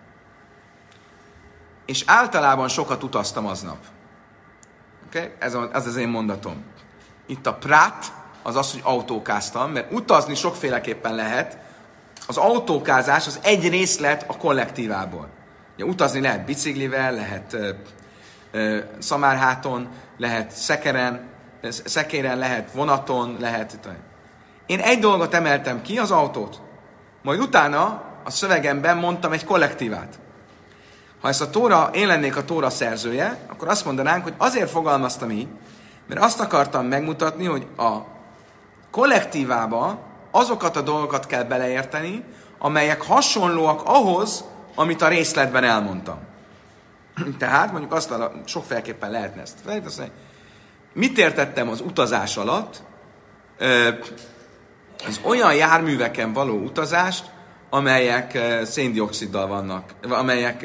És általában sokat utaztam aznap. Okay? Ez, a, ez az én mondatom. Itt a prát az az, hogy autókáztam, mert utazni sokféleképpen lehet. Az autókázás az egy részlet a kollektívából. Ugye, utazni lehet biciklivel, lehet ö, ö, szamárháton, lehet szekeren, szekéren, lehet vonaton, lehet... Én egy dolgot emeltem ki, az autót. Majd utána a szövegemben mondtam egy kollektívát. Ha ezt a Tóra, én lennék a Tóra szerzője, akkor azt mondanánk, hogy azért fogalmaztam így, mert azt akartam megmutatni, hogy a kollektívába azokat a dolgokat kell beleérteni, amelyek hasonlóak ahhoz, amit a részletben elmondtam. Tehát mondjuk azt a, sokféleképpen lehetne ezt felejteni. Mit értettem az utazás alatt? Az olyan járműveken való utazást, amelyek széndioxiddal vannak, amelyek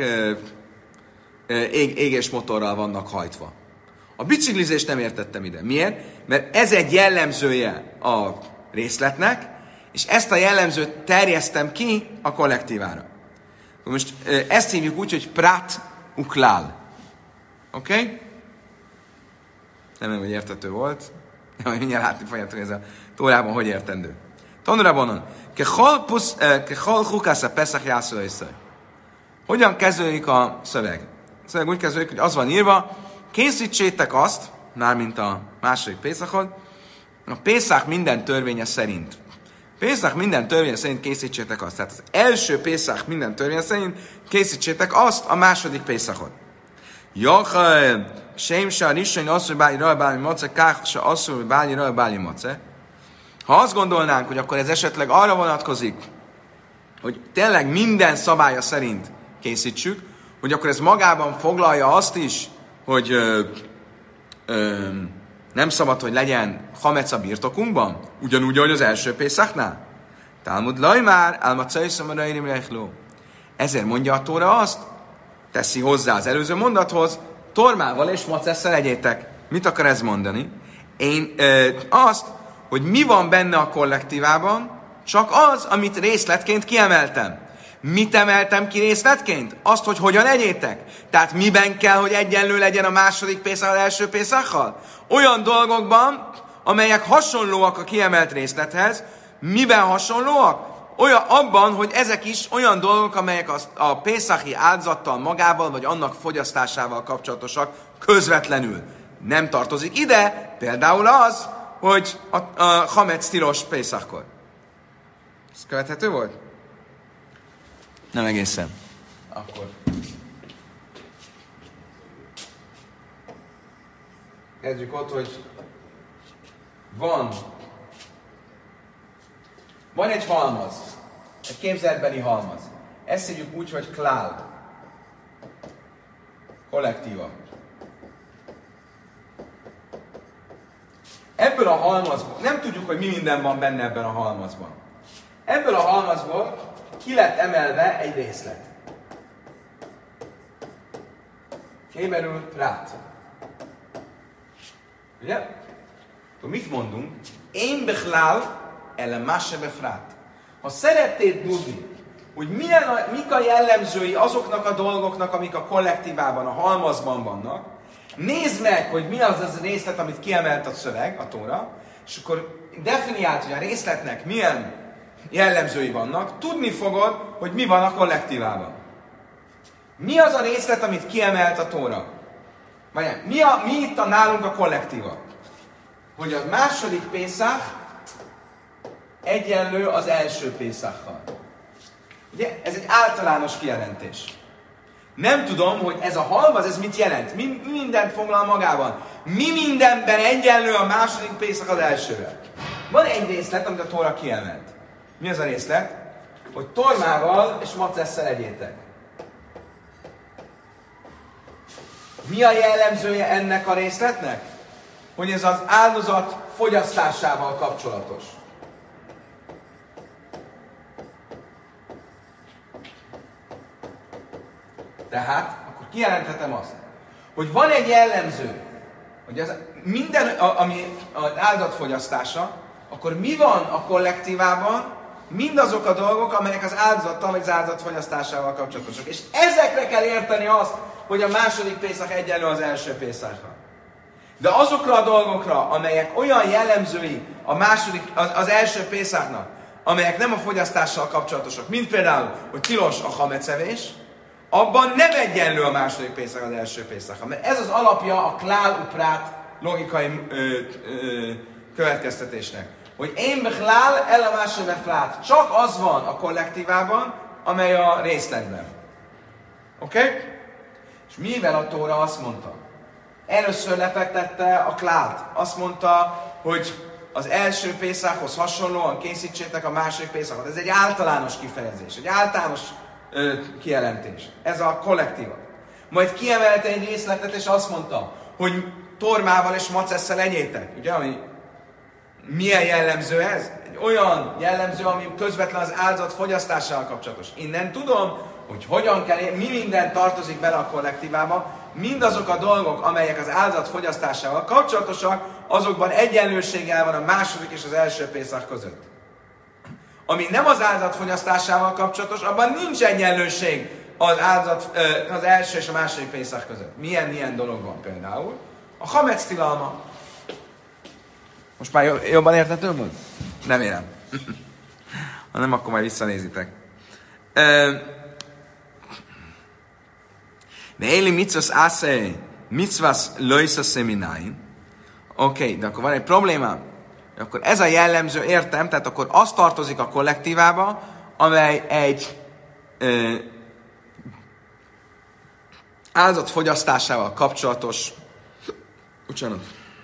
ég, égésmotorral vannak hajtva. A biciklizést nem értettem ide. Miért? Mert ez egy jellemzője a részletnek, és ezt a jellemzőt terjesztem ki a kollektívára. Most ezt hívjuk úgy, hogy prat uklál. Oké? Okay? Nem, hogy értető volt. Nem, mindjárt látni fogjátok, ez a Tórában hogy értendő. Tanurabonon. Kechol chukász a Pesach jászol össze. Hogyan kezdődik a szöveg? A szöveg úgy kezdődik, hogy az van írva, készítsétek azt, mármint a második Pészachod, a Pészach minden törvénye szerint. Pészach minden törvénye szerint készítsétek azt. Tehát az első Pészach minden törvénye szerint készítsétek azt a második Pészachot. Jachel, sem se a rissony asszony báli rajbáli mace, kách se asszony báli rajbáli mace. Ha azt gondolnánk, hogy akkor ez esetleg arra vonatkozik, hogy tényleg minden szabálya szerint készítsük, hogy akkor ez magában foglalja azt is, hogy ö, ö, nem szabad, hogy legyen hamec a birtokunkban, ugyanúgy, ahogy az első Pészachnál. Talmud lajmár, álmacai szamaraim rechló. Ezért mondja a Tóra azt, teszi hozzá az előző mondathoz, tormával és macesszel egyétek. Mit akar ez mondani? Én ö, azt, hogy mi van benne a kollektívában, csak az, amit részletként kiemeltem. Mit emeltem ki részletként? Azt, hogy hogyan egyétek. Tehát miben kell, hogy egyenlő legyen a második Pészach az első Pészachal? Olyan dolgokban, amelyek hasonlóak a kiemelt részlethez. Miben hasonlóak? Olyan, abban, hogy ezek is olyan dolgok, amelyek a, a Pészachi áldozattal magával, vagy annak fogyasztásával kapcsolatosak közvetlenül. Nem tartozik ide, például az, hogy a, a hamec tilos Pészachkor. Ez követhető volt? Nem egészen. Akkor. Kezdjük ott, hogy van van egy halmaz. Egy képzeletbeli halmaz. Ezt hívjuk úgy, hogy klál. Kollektíva. Ebből a halmazból, nem tudjuk, hogy mi minden van benne ebben a halmazban. Ebből a halmazból ki lett emelve egy részlet. Héberül rát. Ugye? Akkor mit mondunk? Én bechlál ele máse befrát. Ha szeretnéd tudni, hogy milyen a, mik a jellemzői azoknak a dolgoknak, amik a kollektívában, a halmazban vannak, nézd meg, hogy mi az az részlet, amit kiemelt a szöveg, a Tóra, és akkor definiált, hogy a részletnek milyen jellemzői vannak, tudni fogod, hogy mi van a kollektívában. Mi az a részlet, amit kiemelt a Tóra? Vagy mi, a, mi itt a nálunk a kollektíva? Hogy a második Pészach egyenlő az első Pészachal. Ugye? Ez egy általános kijelentés. Nem tudom, hogy ez a halmaz, ez mit jelent. Mi, mi mindent foglal magában. Mi mindenben egyenlő a második Pészach az elsővel. Van egy részlet, amit a Tóra kiemelt. Mi az a részlet? Hogy tormával és macesszel egyétek. Mi a jellemzője ennek a részletnek? Hogy ez az áldozat fogyasztásával kapcsolatos. Tehát, akkor kijelenthetem azt, hogy van egy jellemző, hogy ez minden, ami az áldozatfogyasztása, akkor mi van a kollektívában? Mindazok a dolgok, amelyek az áldozattal vagy az áldozatfogyasztásával kapcsolatosak. És ezekre kell érteni azt, hogy a második Pészach egyenlő az első Pészachra. De azokra a dolgokra, amelyek olyan jellemzői a második, az, az első Pészachnak, amelyek nem a fogyasztással kapcsolatosak, mint például, hogy tilos a hamecevés, abban nem egyenlő a második Pészak az első Pészak. Mert ez az alapja a klál uprát logikai ö, ö, következtetésnek. Hogy én bechlál el a második beflát. Csak az van a kollektívában, amely a részletben. Oké? Okay? És mivel a Tóra azt mondta? Először lefektette a klált. Azt mondta, hogy az első Pészakhoz hasonlóan készítsétek a második Pészakot. Ez egy általános kifejezés, egy általános ö, kijelentés. Ez a kollektíva. Majd kiemelte egy részletet, és azt mondta, hogy tormával és macesszel egyétek. Ugye, ami milyen jellemző ez? Egy olyan jellemző, ami közvetlen az áldozat fogyasztásával kapcsolatos. Innen tudom, hogy hogyan kell, mi minden tartozik bele a kollektívába, mindazok a dolgok, amelyek az áldozat fogyasztásával kapcsolatosak, azokban egyenlőséggel van a második és az első Pészak között. Ami nem az áldozat fogyasztásával kapcsolatos, abban nincs egyenlőség az, áldozat, az első és a második Pészak között. Milyen ilyen dolog van például? A hamec tilalma. Most már jobban érthető volt? Nem érem. Ha nem, akkor majd visszanézitek. De éli mitzvas ásze, mitzvas löjsz a szemináin. Oké, okay, de akkor van egy problémám. Akkor ez a jellemző, értem, tehát akkor az tartozik a kollektívába, amely egy ö, áldozat fogyasztásával kapcsolatos, bocsánat,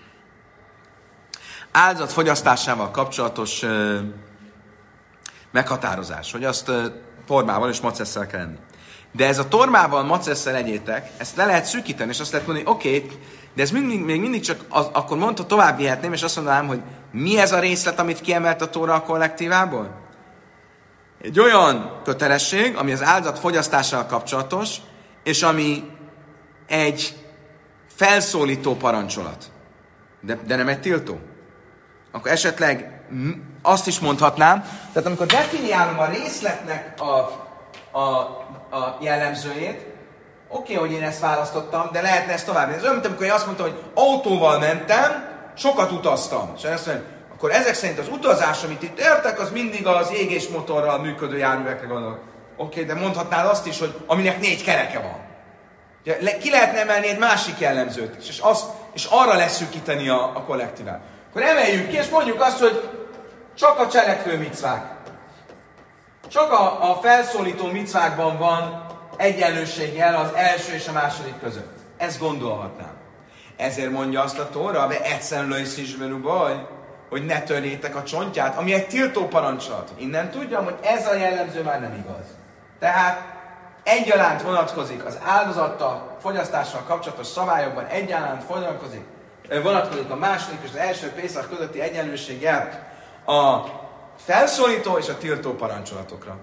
áldozat fogyasztásával kapcsolatos ö, meghatározás, hogy azt ö, tormával és macesszel kell enni. De ez a tormával, macesszel egyétek, ezt le lehet szűkíteni, és azt lehet mondani, oké, okay, de ez mindig, még mindig csak, az, akkor mondta, tovább vihetném, és azt mondanám, hogy mi ez a részlet, amit kiemelt a Tóra a kollektívából? Egy olyan kötelesség, ami az áldozat fogyasztással kapcsolatos, és ami egy felszólító parancsolat. De, de nem egy tiltó. Akkor esetleg azt is mondhatnám, tehát amikor definiálom a részletnek a, a, a jellemzőjét, oké, okay, hogy én ezt választottam, de lehetne ezt tovább. Ez olyan, mint amikor én azt mondtam, hogy autóval mentem, sokat utaztam. És azt mondom, akkor ezek szerint az utazás, amit itt értek, az mindig az égésmotorral működő járművekre gondolok. Oké, okay, de mondhatnád azt is, hogy aminek négy kereke van. Ugye, ki lehetne emelni egy másik jellemzőt is, és, az, és arra leszűkíteni a, a kollektívát. Akkor emeljük ki, és mondjuk azt, hogy csak a cselekvő micvák. Csak a, a felszólító micvákban van egyenlőséggel az első és a második között. Ezt gondolhatnám. Ezért mondja azt a Tóra, de egyszerűen lősz is baj, hogy ne törjétek a csontját, ami egy tiltó parancsolat. Innen tudjam, hogy ez a jellemző már nem igaz. Tehát egyaránt vonatkozik az áldozattal, fogyasztással kapcsolatos szabályokban, egyaránt vonatkozik, vonatkozik a második és az első Pészak közötti egyenlőséggel a felszólító és a tiltó parancsolatokra.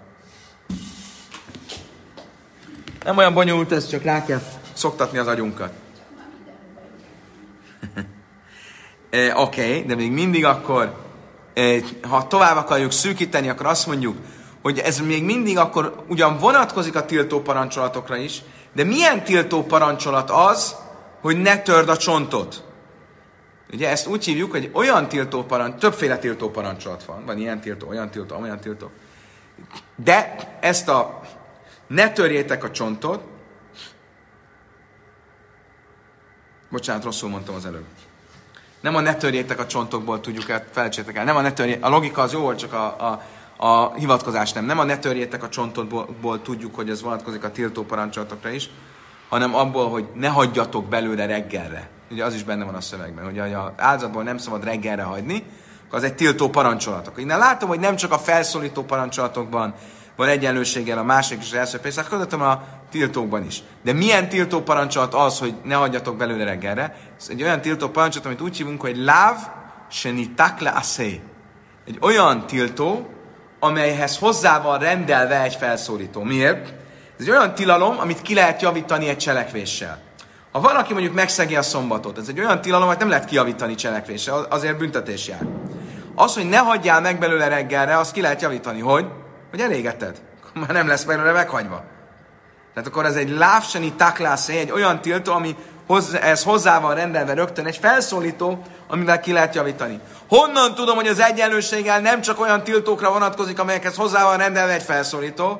Nem olyan bonyolult ez, csak rá kell szoktatni az agyunkat. e, Oké, okay, de még mindig akkor, e, ha tovább akarjuk szűkíteni, akkor azt mondjuk, hogy ez még mindig akkor ugyan vonatkozik a tiltó parancsolatokra is, de milyen tiltó parancsolat az, hogy ne törd a csontot? Ugye ezt úgy hívjuk, hogy olyan tiltó parancs, többféle tiltó parancsolat van. Van ilyen tiltó, olyan tiltó, olyan tiltó. De ezt a ne törjétek a csontot, bocsánat, rosszul mondtam az előbb. Nem a ne törjétek a csontokból tudjuk el, felejtsétek el. Nem a ne törjétek, a logika az jó volt, csak a, a, a hivatkozás nem. Nem a ne törjétek a csontokból tudjuk, hogy ez vonatkozik a tiltó parancsolatokra is, hanem abból, hogy ne hagyjatok belőle reggelre. Ugye az is benne van a szövegben, hogy az áldozatból nem szabad reggelre hagyni, az egy tiltó parancsolat. Akkor innen látom, hogy nem csak a felszólító parancsolatokban van egyenlőséggel a másik és az első Pészak között, hanem a tiltókban is. De milyen tiltó parancsolat az, hogy ne hagyjatok belőle reggelre? Ez egy olyan tiltó parancsolat, amit úgy hívunk, hogy láv seni takle aszé. Egy olyan tiltó, amelyhez hozzá van rendelve egy felszólító. Miért? Ez egy olyan tilalom, amit ki lehet javítani egy cselekvéssel. Ha valaki mondjuk megszegi a szombatot, ez egy olyan tilalom, amit nem lehet kijavítani cselekvéssel, azért büntetés jár. Az, hogy ne hagyjál meg belőle reggelre, azt ki lehet javítani. Hogy? Hogy elégeted. Akkor már nem lesz belőle meghagyva. Tehát akkor ez egy lávseni taklászé, egy olyan tiltó, ami hozzá, ez hozzá van rendelve rögtön, egy felszólító, amivel ki lehet javítani. Honnan tudom, hogy az egyenlőséggel nem csak olyan tiltókra vonatkozik, amelyekhez hozzá van rendelve egy felszólító?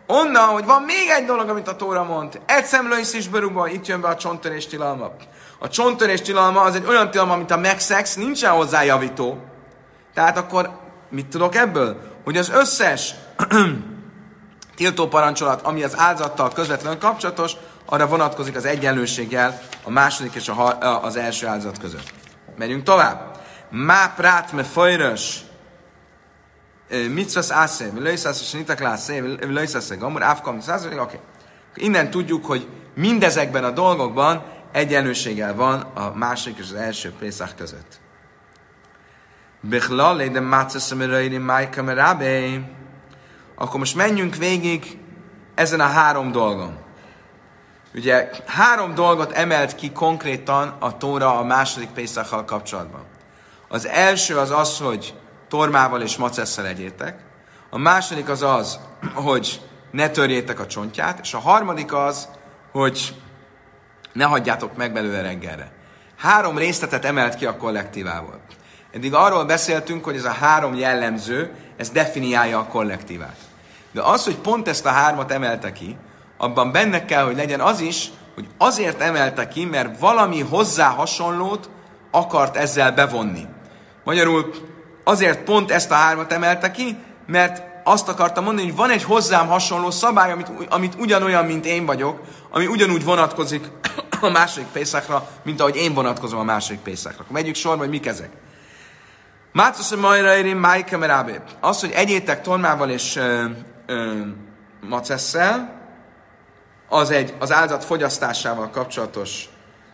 onnan, hogy van még egy dolog, amit a Tóra mond. Egy szemlőisz is berúgva, itt jön be a csonttörés tilalma. A csonttörés tilalma az egy olyan tilalma, mint a megszex, nincsen hozzá javító. Tehát akkor mit tudok ebből? Hogy az összes tiltó parancsolat, ami az áldozattal közvetlenül kapcsolatos, arra vonatkozik az egyenlőséggel a második és a, az első áldozat között. Megyünk tovább. Má prát me fajrös mitzvesz ászé, lőjszász és nitak lászé, lőjszász gamur, ávkam, százalék, oké. Innen tudjuk, hogy mindezekben a dolgokban egyenlőséggel van a második és az első Pészach között. Bechlalé, de mácaszamerairi májkamerábé. Akkor most menjünk végig ezen a három dolgon. Ugye három dolgot emelt ki konkrétan a Tóra a második Pészachal kapcsolatban. Az első az az, hogy tormával és macesszel egyétek. A második az az, hogy ne törjétek a csontját. És a harmadik az, hogy ne hagyjátok meg belőle reggelre. Három részletet emelt ki a kollektívával. Eddig arról beszéltünk, hogy ez a három jellemző, ez definiálja a kollektívát. De az, hogy pont ezt a hármat emelte ki, abban benne kell, hogy legyen az is, hogy azért emelte ki, mert valami hozzá hasonlót akart ezzel bevonni. Magyarul azért pont ezt a hármat emelte ki, mert azt akarta mondani, hogy van egy hozzám hasonló szabály, amit, amit ugyanolyan, mint én vagyok, ami ugyanúgy vonatkozik a második Pészachra, mint ahogy én vonatkozom a második Pészachra. Akkor megyünk sorba, hogy mik ezek. Mácaszom majraérim májkamerábé. Az, hogy egyétek tormával és ö, ö, macesszel, az egy az áldozat fogyasztásával kapcsolatos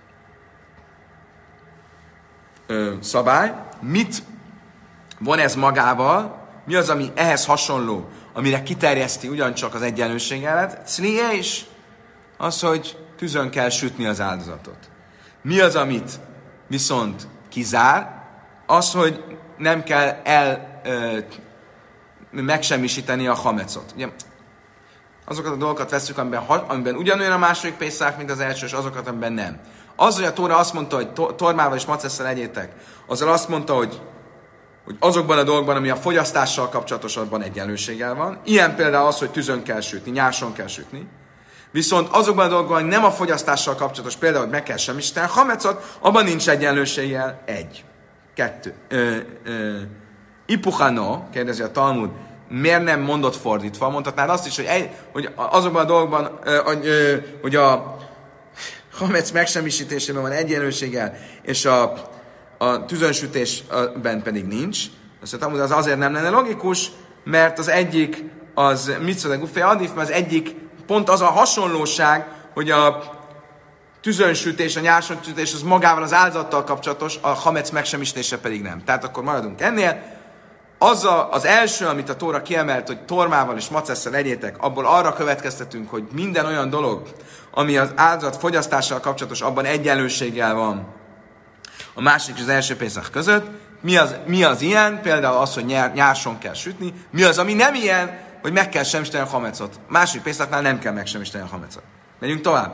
ö, szabály. Mit von ez magával? Mi az, ami ehhez hasonló, amire kiterjeszti ugyancsak az egyenlőségelet? Clie is az, hogy tüzön kell sütni az áldozatot. Mi az, amit viszont kizár? Az, hogy nem kell el ö, megsemmisíteni a hamecot. Ugye, azokat a dolgokat veszük, amiben, amiben ugyanolyan a második Pészach, mint az első, és azokat, amiben nem. Az, hogy a Tóra azt mondta, hogy to- tormával és macesszel egyétek, azzal azt mondta, hogy, hogy azokban a dolgokban, ami a fogyasztással kapcsolatosabban egyenlőséggel van. Ilyen például az, hogy tüzön kell sütni, nyárson kell sütni. Viszont azokban a dolgokban, nem a fogyasztással kapcsolatos, például, hogy meg kell semmisíteni a hamecot, abban nincs egyenlőséggel. Egy. Kettő. Ö, ö, Ipuchano, kérdezi a Talmud, miért nem mondott fordítva? Mondhatnád azt is, hogy, egy, hogy azokban a dolgokban, ö, hogy, ö, hogy a hamec megsemmisítésében van egyenlőséggel, és a, a tüzönsütésben pedig nincs. Azt mondtam, hogy az azért nem lenne logikus, mert az egyik az mitzvah de gufé adif, mert az egyik pont az a hasonlóság, hogy a tüzönsütés, a nyársonsütés az magával az áldozattal kapcsolatos, a hamec megsemmisítése pedig nem. Tehát akkor maradunk ennél. Az a, az első, amit a Tóra kiemelt, hogy tormával és macesszel egyétek, abból arra következtetünk, hogy minden olyan dolog, ami az áldozat fogyasztással kapcsolatos, abban egyenlőséggel van a második és az első Pészach között. Mi az, mi az ilyen? Például az, hogy nyár, nyárson kell sütni. Mi az, ami nem ilyen, hogy meg kell semmisíteni a hamecot. A második Pészachnál nem kell megsemmisíteni a hamecot. Megyünk tovább.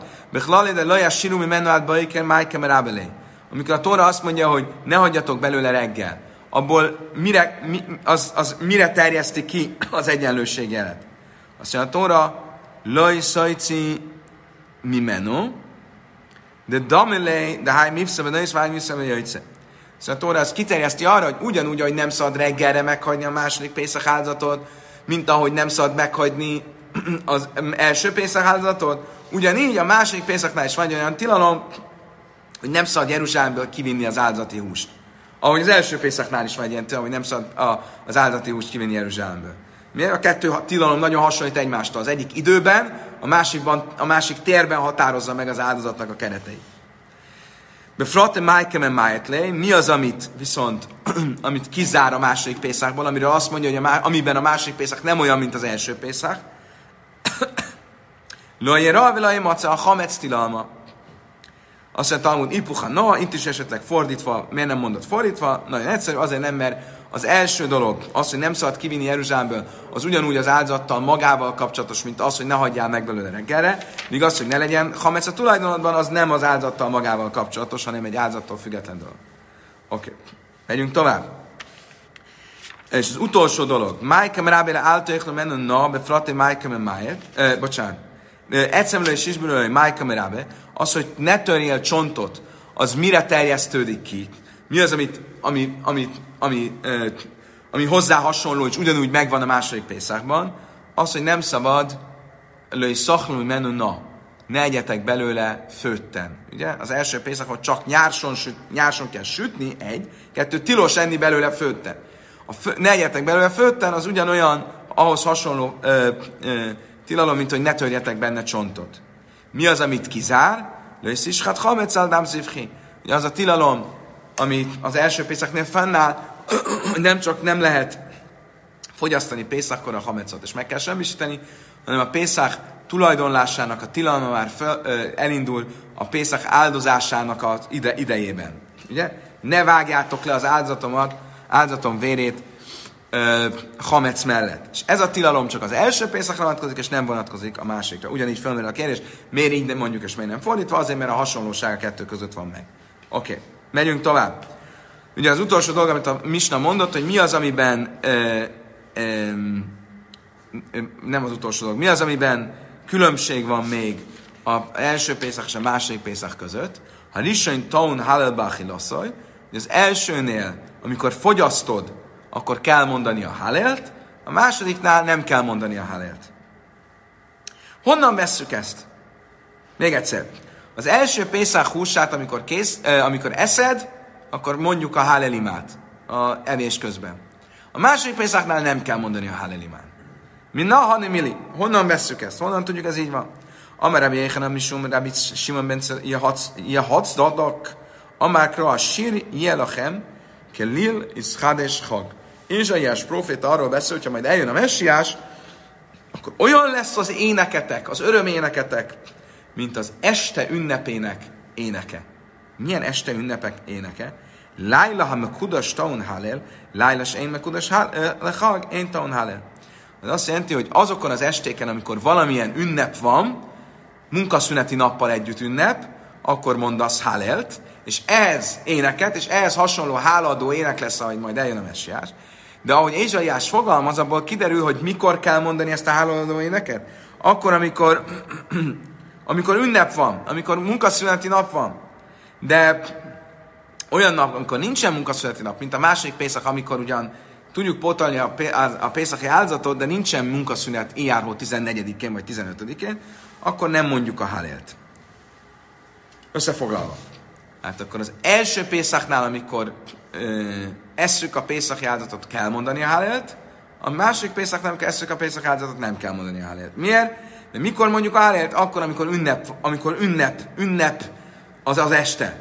Amikor a Tóra azt mondja, hogy ne hagyjatok belőle reggel, abból mire, mi, az, az mire terjeszti ki az egyenlőségjelet? Azt mondja a Tóra, loj szajci mimeno, de damelé, de háj mifszebe, de is vágy mifszebe, jöjjtsze. Szóval a Tóra azt kiterjeszti arra, hogy ugyanúgy, ahogy nem szabad reggelre meghagyni a második Pészach áldozatot, mint ahogy nem szabad meghagyni az első Pészach áldozatot, ugyanígy a második Pészachnál is van olyan tilalom, hogy nem szabad Jeruzsálemból kivinni az áldozati húst. Ahogy az első Pészachnál is van ilyen tilalom, hogy nem szabad a, az áldozati húst kivinni Jeruzsálemből. Miért? A kettő tilalom nagyon hasonlít egymástól. Az egyik időben, a másikban, a másik térben határozza meg az áldozatnak a kereteit. Befrate májkemen májetlé, mi az, amit viszont amit kizár a második Pészachból, amiről azt mondja, hogy a má, amiben a második Pészach nem olyan, mint az első Pészach. Lojje rajve lojje maca, a hamec tilalma. Azt mondja Talmud, ipucha, no, itt is esetleg fordítva, miért nem mondott fordítva? Nagyon egyszerű, azért nem, mert az első dolog, az, hogy nem szabad kivinni Jeruzsálemből, az ugyanúgy az áldozattal magával kapcsolatos, mint az, hogy ne hagyjál meg belőle reggelre, míg az, hogy ne legyen hamec a tulajdonodban, az nem az áldozattal magával kapcsolatos, hanem egy áldozattól független dolog. Oké, okay. Megyünk tovább. És az utolsó dolog. Májkem rábére általékla menő na, befrate májkem májek. Bocsánat. Egyszerűen is ismerően májkem rábe. Az, hogy ne törjél csontot, az mire terjesztődik ki? Mi az, amit, ami, ami, ami, ami, ami hozzá hasonló, és ugyanúgy megvan a második Pészákban? Az, hogy nem szabad lőj szachlói menő na. Ne egyetek belőle főtten. Ugye? Az első Pészakon csak nyárson, süt, nyárson kell sütni, egy. Kettő, tilos enni belőle főtten. A fő, ne egyetek belőle főtten, az ugyanolyan, ahhoz hasonló ö, ö, tilalom, mint hogy ne törjetek benne csontot. Mi az, amit kizár? Lősz is, hát hamecál dámszívhi. Ugye az a tilalom, amit az első Pészaknél fennáll, nem csak nem lehet fogyasztani Pészakkor a hamecot, és meg kell semmisíteni, hanem a Pészak tulajdonlásának a tilalma már fel, ö, elindul a Pészak áldozásának az ide, idejében. Ugye? Ne vágjátok le az áldozatomat, áldozatom vérét ö, hamec mellett. És ez a tilalom csak az első Pészakra vonatkozik, és nem vonatkozik a másikra. Ugyanígy felmerül a kérdés, miért így nem mondjuk, és miért nem fordítva, azért, mert a hasonlóság a kettő között van meg. Oké, okay. Megyünk tovább. Ugye az utolsó dolog, amit a Misna mondott, hogy mi az, amiben ö, ö, nem az utolsó dolog, mi az, amiben különbség van még az első Pészak és a második Pészak között. Ha Rishon Taun Halelbachi Lasszaj, az elsőnél, amikor fogyasztod, akkor kell mondani a Halelt, a másodiknál nem kell mondani a Halelt. Honnan vesszük ezt? Még egyszer. Az első Pészak húsát, amikor, kész, eh, amikor eszed, akkor mondjuk a Halelimát a evés közben. A második Pészaknál nem kell mondani a Halelimát. Mi na, hani mili. Honnan vesszük ezt? Honnan tudjuk, ez így van? Amár Rabbi Jéhanan Misum, Rabbi Simon ben Jehatz dadak, amákra a sír jelachem, ke lil is hades hag. Ézsaiás próféta arról beszél, hogyha majd eljön a messiás, akkor olyan lesz az éneketek, az öröméneketek, mint az este ünnepének éneke. Milyen este ünnepek éneke? Lájla ha mekudas taun halel, lájla se én mekudas lehag, én taun halel. Ez azt jelenti, hogy azokon az estéken, amikor valamilyen ünnep van, munkaszüneti nappal együtt ünnep, akkor mondasz Halelt, és ez éneket, és ehhez hasonló hálaadó ének lesz, ahogy majd eljön a messiás. De ahogy Ézsaiás fogalmaz, abból kiderül, hogy mikor kell mondani ezt a hálaadó éneket? Akkor, amikor, amikor ünnep van, amikor munkaszüneti nap van. De olyan nap, amikor nincsen munkaszüneti nap, mint a második Pészak, amikor ugyan tudjuk pótolni a, a pészaki áldozatot, de nincsen munkaszünet Iyár tizennegyedikén vagy tizenötödikén, akkor nem mondjuk a Halelt. Összefoglalva. Hát akkor az első Pészaknál, amikor ö, esszük a pészaki áldozatot, kell mondani a Halelt, a második Pészaknál, amikor esszük a pészaki áldozatot, nem kell mondani a Halelt. Miért? De mikor mondjuk a Halelt? Akkor, amikor ünnep, amikor ünnep, ünnep az az este.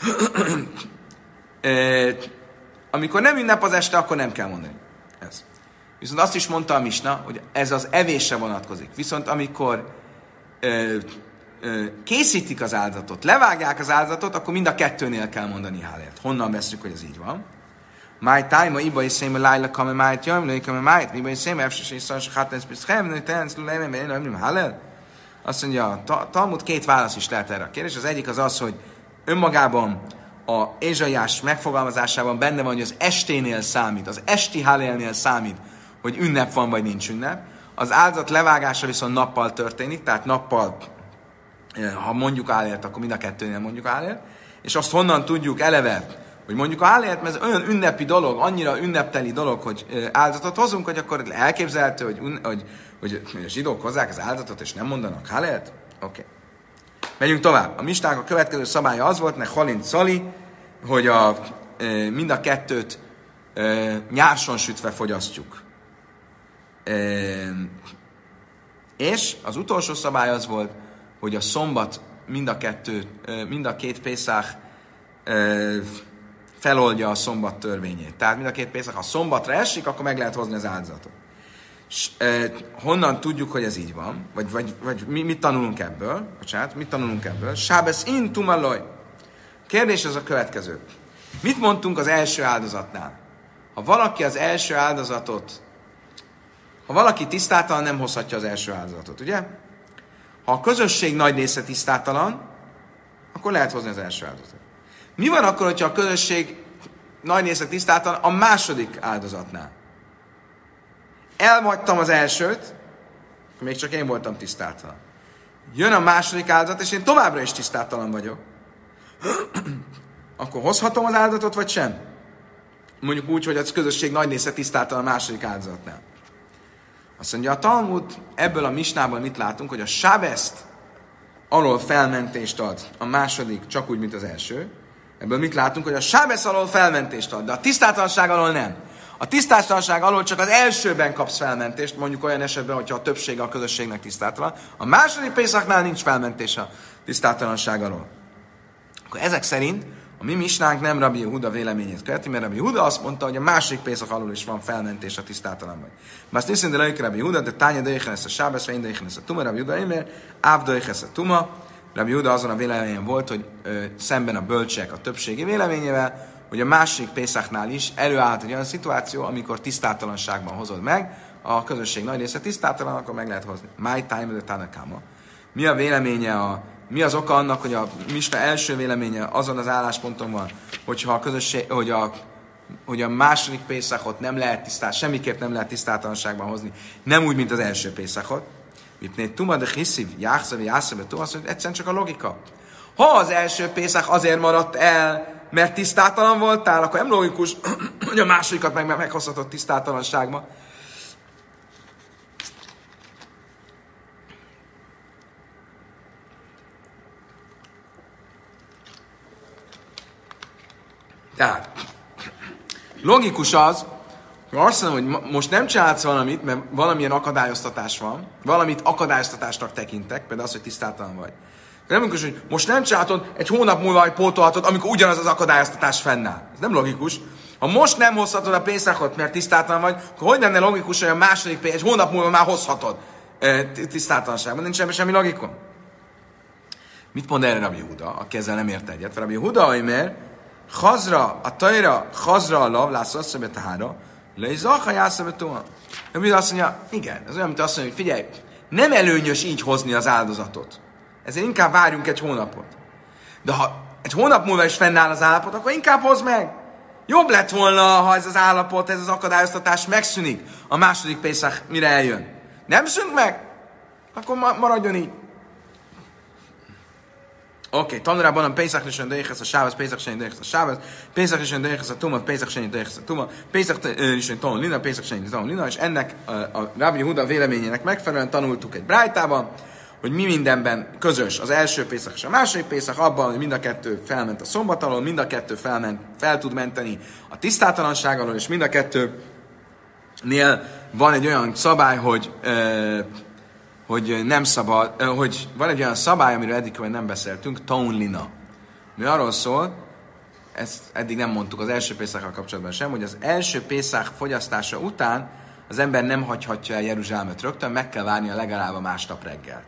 ö, Amikor nem ünnep az este, akkor nem kell mondani. Ez. Viszont azt is mondta a Misna, hogy ez az evésre vonatkozik. Viszont amikor ö, ö, készítik az áldozatot, levágják az áldozatot, akkor mind a kettőnél kell mondani Halelt. Honnan veszük, hogy ez így van? Máj tájma, iba is széme lájla kame májt jön, lőj kame májt, iba is széme, efses és szans, hátens, piszchem, nőj tenc, lőjme, mert én nem Halel. Azt mondja, a Talmud két válasz is lehet erre a kérdés. Az egyik az az, hogy önmagában a Ézsaiás megfogalmazásában benne van, hogy az esténél számít, az esti Halelnél számít, hogy ünnep van, vagy nincs ünnep. Az áldozat levágása viszont nappal történik, tehát nappal, ha mondjuk Halelt, akkor mind a kettőnél mondjuk Halelt. És azt honnan tudjuk eleve, hogy mondjuk a Halelt, mert ez olyan ünnepi dolog, annyira ünnepteli dolog, hogy áldozatot hozunk, hogy akkor elképzelhető, hogy, hogy, hogy, hogy a zsidók hozzák az áldozatot, és nem mondanak Halelt. Oké. Okay. Megyünk tovább. A Misnának a következő szabálya az volt, nek halint szali, hogy a, e, mind a kettőt e, nyárson sütve fogyasztjuk. E, és az utolsó szabály az volt, hogy a szombat mind a kettő, e, mind a két Pészach e, feloldja a szombat törvényét. Tehát mind a két Pészach, ha szombatra esik, akkor meg lehet hozni az áldozatot. S, eh, honnan tudjuk, hogy ez így van? Vagy, vagy, vagy mi, mit tanulunk ebből? Bocsánat, mit tanulunk ebből? Sábesz in tumaloj. Kérdés az a következő. Mit mondtunk az első áldozatnál? Ha valaki az első áldozatot, ha valaki tisztátalan, nem hozhatja az első áldozatot, ugye? Ha a közösség nagy része tisztátalan, akkor lehet hozni az első áldozatot. Mi van akkor, hogyha a közösség nagy része tisztátalan a második áldozatnál? elhagytam az elsőt, még csak én voltam tisztátalan. Jön a második áldozat, és én továbbra is tisztátalan vagyok. Akkor hozhatom az áldozatot, vagy sem? Mondjuk úgy, hogy a közösség nagy része tisztátalan a második áldozatnál. Azt mondja, a Talmud ebből a misnából mit látunk, hogy a sábeszt alól felmentést ad a második, csak úgy, mint az első. Ebből mit látunk, hogy a sábesz alól felmentést ad, de a tisztátalanság alól nem. A tisztátalanság alól csak az elsőben kapsz felmentést, mondjuk olyan esetben, hogyha a többsége a közösségnek tisztátalan. A második Pészaknál nincs felmentés a tisztátalanság alól. Akkor ezek szerint a mi misnánk nem Rabbi Yehuda véleményét követi, mert Rabbi Yehuda azt mondta, hogy a másik Pészak alól is van felmentés a tisztátalan vagy. Már azt hiszem, de lejük Rabbi Yehuda, de tánya döjjön ezt a sábesz, vagy én döjjön ezt a tuma, Rabbi Yehuda émer, áv döjjön ezt a tuma. Rabbi Yehuda azon a véleményen volt, hogy ö, szemben a bölcsek a többségi véleményével, hogy a másik Pészaknál is előállt egy olyan szituáció, amikor tisztátalanságban hozod meg, a közösség nagy része tisztátalan, akkor meg lehet hozni. My time the Tanakama. Mi a véleménye, a, mi az oka annak, hogy a misna első véleménye azon az állásponton van, hogyha a közösség, hogy a, hogy a második Pészakot nem lehet tisztát, semmiképp nem lehet tisztátalanságban hozni, nem úgy, mint az első Pészakot. Mipné tuma de hisziv, jászave, jászave, tu, azt mondja, egyszerűen csak a logika. Ha az első Pészak azért maradt el, mert tisztátalan voltál, akkor nem logikus, hogy a másodikat meg meghozhatott tisztátalanságba. Tehát, logikus az, hogy azt mondom, hogy most nem csinálsz valamit, mert valamilyen akadályoztatás van, valamit akadályoztatásnak tekintek, például az, hogy tisztátalan vagy. Nem logikus, hogy most nem csinálod, egy hónap múlva hogy pótolhatod, amikor ugyanaz az akadályoztatás fennáll. Ez nem logikus. Ha most nem hozhatod a Pészakot, mert tisztátalan vagy, akkor hogy lenne logikus, hogy a második Pészak, egy hónap múlva már hozhatod tisztátalanságban? Nincs semmi, semmi logikon. Mit mond erre Rabbi Yehuda, aki ezzel nem ért egyet? Rabbi Yehuda, mert Chazra, a tajra, Chazra a lav, lász azt szöbet a hára, le is zaha jászöbet tóha. Rabbi Yehuda azt mondja, igen, ez olyan, mint azt mondja, hogy figyelj, nem előnyös így hozni az áldozatot. Ezért inkább várjunk egy hónapot. De ha egy hónap múlva is fennáll az állapot, akkor inkább hozd meg. Jobb lett volna, ha ez az állapot, ez az akadályoztatás megszűnik. A második Pészak mire eljön. Nem szűnt meg? Akkor maradjon így. Oké, okay, tanulában a Pészak lisön döjjhez a sávasz, Pészak lisön döjjhez a sávasz, Pészak lisön döjjhez a tuma, Pészak lisön döjjhez a tuma, Pészak lisön ton lina, Pészak lisön ton lina, és ennek a, a Rabbi Yehuda véleményének megfelelően tanultuk egy brájtában, hogy mi mindenben közös az első Pészak és a második Pészak, abban, hogy mind a kettő felment a szombat alól, mind a kettő felment, fel tud menteni a tisztátalanság alól, és mind a kettőnél van egy olyan szabály, hogy, euh, hogy nem szabad, euh, hogy van egy olyan szabály, amiről eddig nem beszéltünk, taunlina. Mi arról szól, ezt eddig nem mondtuk az első Pészakkal kapcsolatban sem, hogy az első Pészak fogyasztása után az ember nem hagyhatja el Jeruzsálemet rögtön, meg kell várnia legalább a másnap reggelt.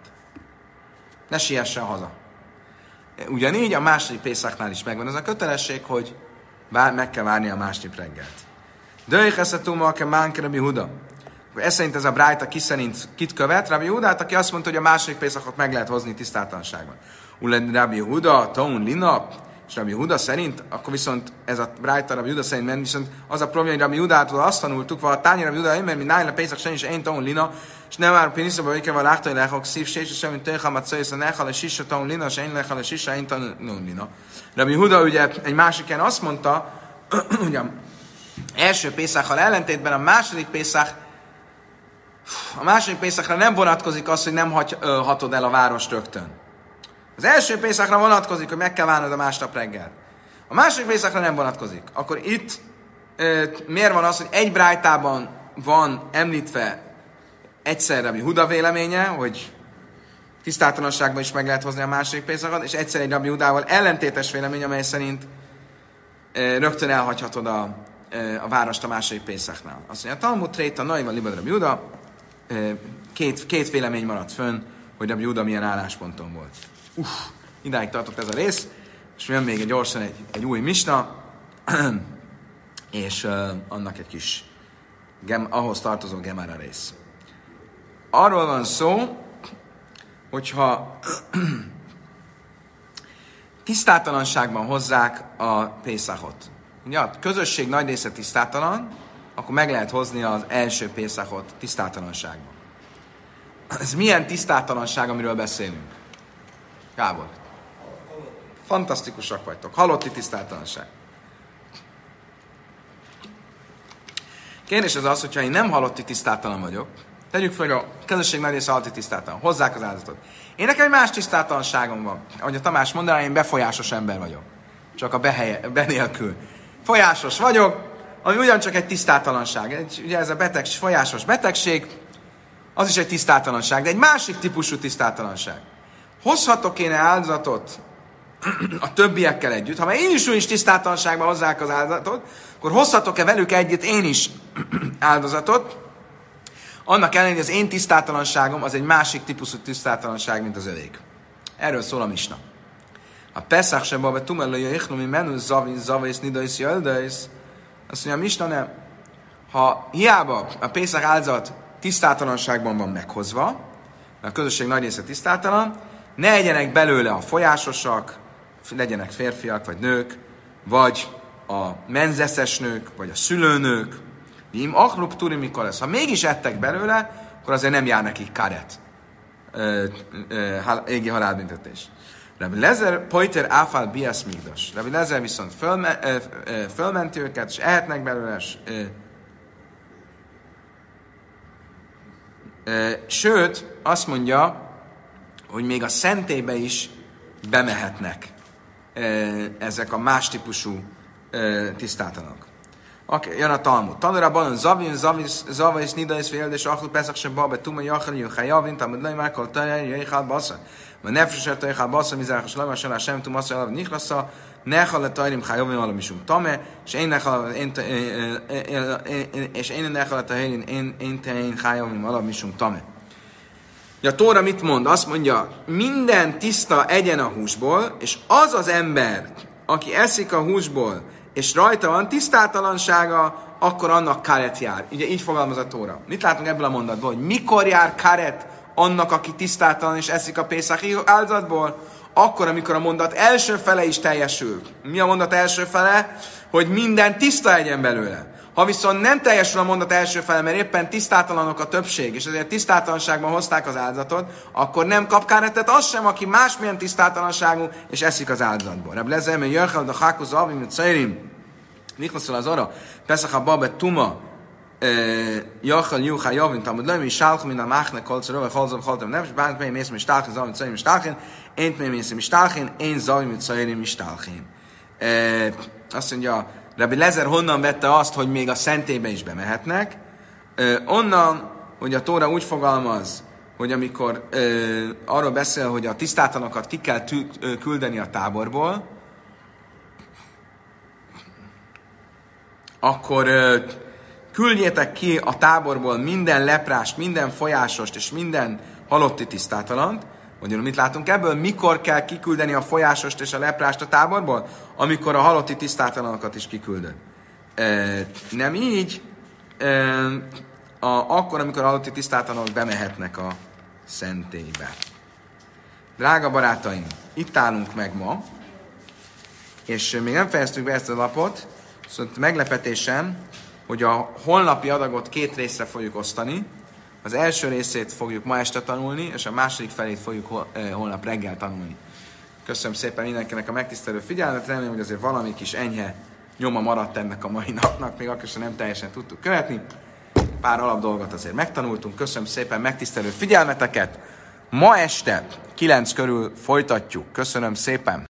Ne siessen haza. Ugyanígy a második Pészaknál is megvan az a kötelesség, hogy vár, meg kell várni a másnap reggelt. Döjjh eszetuma, aki mánk Rabbi Yehuda. Ez szerint ez a brájta ki szerint kit követ? Rabbi Yehudát, aki azt mondta, hogy a második Pészakot meg lehet hozni tisztátalanságban. Uled Rabbi Yehuda, Taun Lina, és Rabbi Yehuda szerint, akkor viszont ez a brájta Rabbi Yehuda szerint ment, viszont az a probléma, hogy Rabbi Yehudától azt tanultuk, vagy a tányi Rabbi Yehuda, mert mi nájla Pészak sen is én Taun Lina, és nem már péniszabban végül van láhtai lehok szív, és sem, mint tőhamat szöjsz, a nechal a sisa Taun Lina, és én lechal a sisa, én Taun Lina. Rabbi Yehuda ugye egy másik ilyen azt mondta, hogy a első Pészakkal ellentétben a második Pészak a második Pészakra nem vonatkozik az, hogy nem hagyhatod el a várost rögtön. Az első Pészakra vonatkozik, hogy meg kell várnod a másnap reggel. A második Pészakra nem vonatkozik. Akkor itt e, miért van az, hogy egy brájtában van említve egyszer Rabbi Yehuda véleménye, hogy tisztátalanságban is meg lehet hozni a második Pészakot, és egyszer egy Rabbi Yehudával ellentétes vélemény, amely szerint e, rögtön elhagyhatod a, e, a várost a második Pészaknál. Azt mondja, a Talmud Tréta, Naiva, Libad, Rabbi Yehuda, e, két, két vélemény maradt fönn, hogy Rabbi Yehuda milyen állásponton volt. Uff, idáig tartott ez a rész, és jön még egy gyorsan egy, egy új misna, és uh, annak egy kis gem, ahhoz tartozó gemára rész. Arról van szó, hogyha tisztátalanságban hozzák a Pészakot. Ugye a közösség nagy része tisztátalan, akkor meg lehet hozni az első Pészachot tisztátalanságban. Ez milyen tisztátalanság, amiről beszélünk? Gábor. Fantasztikusak vagytok. Halotti tisztátalanság. Kérdés az az, hogyha én nem halotti tisztátalan vagyok, tegyük fel, hogy a közösség nagy része halotti tisztátalan, hozzák az áldozatot. Én nekem egy más tisztátalanságom van. Ahogy a Tamás mondaná, én befolyásos ember vagyok. Csak a behelye, be nélkül. Folyásos vagyok, ami ugyancsak egy tisztátalanság. Egy, ugye ez a beteg, folyásos betegség, az is egy tisztátalanság, de egy másik típusú tisztátalanság. Hozhatok én áldozatot a többiekkel együtt, ha már én is úgy is tisztátalanságban hozzák az áldozatot, akkor hozhatok-e velük együtt én is áldozatot, annak ellenére, hogy az én tisztátalanságom az egy másik típusú tisztátalanság, mint az övék. Erről szól a misna. A Pesach se babbe tumelője ichnomi menü zavi zavész nidaisz jöldaisz. Azt mondja, a misna nem. Ha hiába a Pesach áldozat tisztátalanságban van meghozva, mert a közösség nagy része tisztátalan, ne legyenek belőle a folyásosak, legyenek férfiak vagy nők, vagy a menzeszes nők, vagy a szülőnők. Im achluk turi mikor lesz. Ha mégis ettek belőle, akkor azért nem jár nekik karet. Égi halálbüntetés. Rabbi Lezer poiter áfál biasz migdas. Rabbi Lezer viszont fölme, ö, ö, fölmenti őket, és ehetnek belőle, és, ö, ö, sőt, azt mondja, hogy még a szentélybe is bemehetnek ö, ezek a más típusú ö, tisztátalanok. Oké, okay, jön a Talmud. Tanulában zavin, zavais, nidais, féldes, achlu, peszak, se babbe, tuma, jachel, jöjjel, javin, tamud, lai, mákol, tajjel, jöjjel, bassza. Mert nefreset, jöjjel, bassza, mizárkos, lajma, se sem, tum, assza, jalav, niklasza, nechal, le, tajrim, hajovin, valam, misum, tame, és én nechal, és én nechal, tajrim, én tajrim, hajovin, valam, misum, tame. A Tóra mit mond? Azt mondja, minden tiszta egyen a húsból, és az az ember, aki eszik a húsból, és rajta van tisztátalansága, akkor annak karet jár. Ugye így fogalmaz a Tóra. Mit látunk ebből a mondatból? Hogy mikor jár karet annak, aki tisztátalan és eszik a Pészach áldozatból? Akkor, amikor a mondat első fele is teljesül. Mi a mondat első fele? Hogy minden tiszta egyen belőle. Ha viszont nem teljesül a mondat első fele, mert éppen tisztátalanok a többség, és ezért tisztátalanságban hozták az áldozatot, akkor nem kap káretet az sem, aki másmilyen tisztátalanságú, és eszik az áldozatból. Reb Lezer, mert jöjjel, de hákoz, avim, mint szairim, Nicholaszol az arra, Pesach a babet tuma, Jachal, Juhá, Javin, Tamud, Lemi, Sálch, mint a Máchne, Kolcsa, Röve, Holzom, Holzom, Neves, Bánt, mely mész, mi stálchin, Zavim, Szairim, stálchin, én mely mész, mi stálchin, én Zavim, Szairim, stálchin. Azt mondja, Rabbi Lezer honnan vette azt, hogy még a szentélybe is bemehetnek? Onnan, hogy a Tóra úgy fogalmaz, hogy amikor arról beszél, hogy a tisztátlanokat ki kell tű, küldeni a táborból, akkor küldjétek ki a táborból minden leprást, minden folyásost és minden halotti tisztátalant. Magyarul mit látunk ebből? Mikor kell kiküldeni a folyásost és a leprást a táborból? Amikor a halotti tisztátalanokat is kiküldöd. E, nem így, e, a, akkor, amikor a halotti tisztátalanok bemehetnek a szentélybe. Drága barátaim, itt állunk meg ma, és még nem fejeztük be ezt a lapot, szóval meglepetésem, hogy a holnapi adagot két részre fogjuk osztani. Az első részét fogjuk ma este tanulni, és a második felét fogjuk holnap reggel tanulni. Köszönöm szépen mindenkinek a megtisztelő figyelmet, remélem, hogy azért valami kis enyhe nyoma maradt ennek a mai napnak, még akkor sem nem teljesen tudtuk követni. Pár alap dolgot azért megtanultunk, köszönöm szépen megtisztelő figyelmeteket. Ma este kilenc körül folytatjuk. Köszönöm szépen!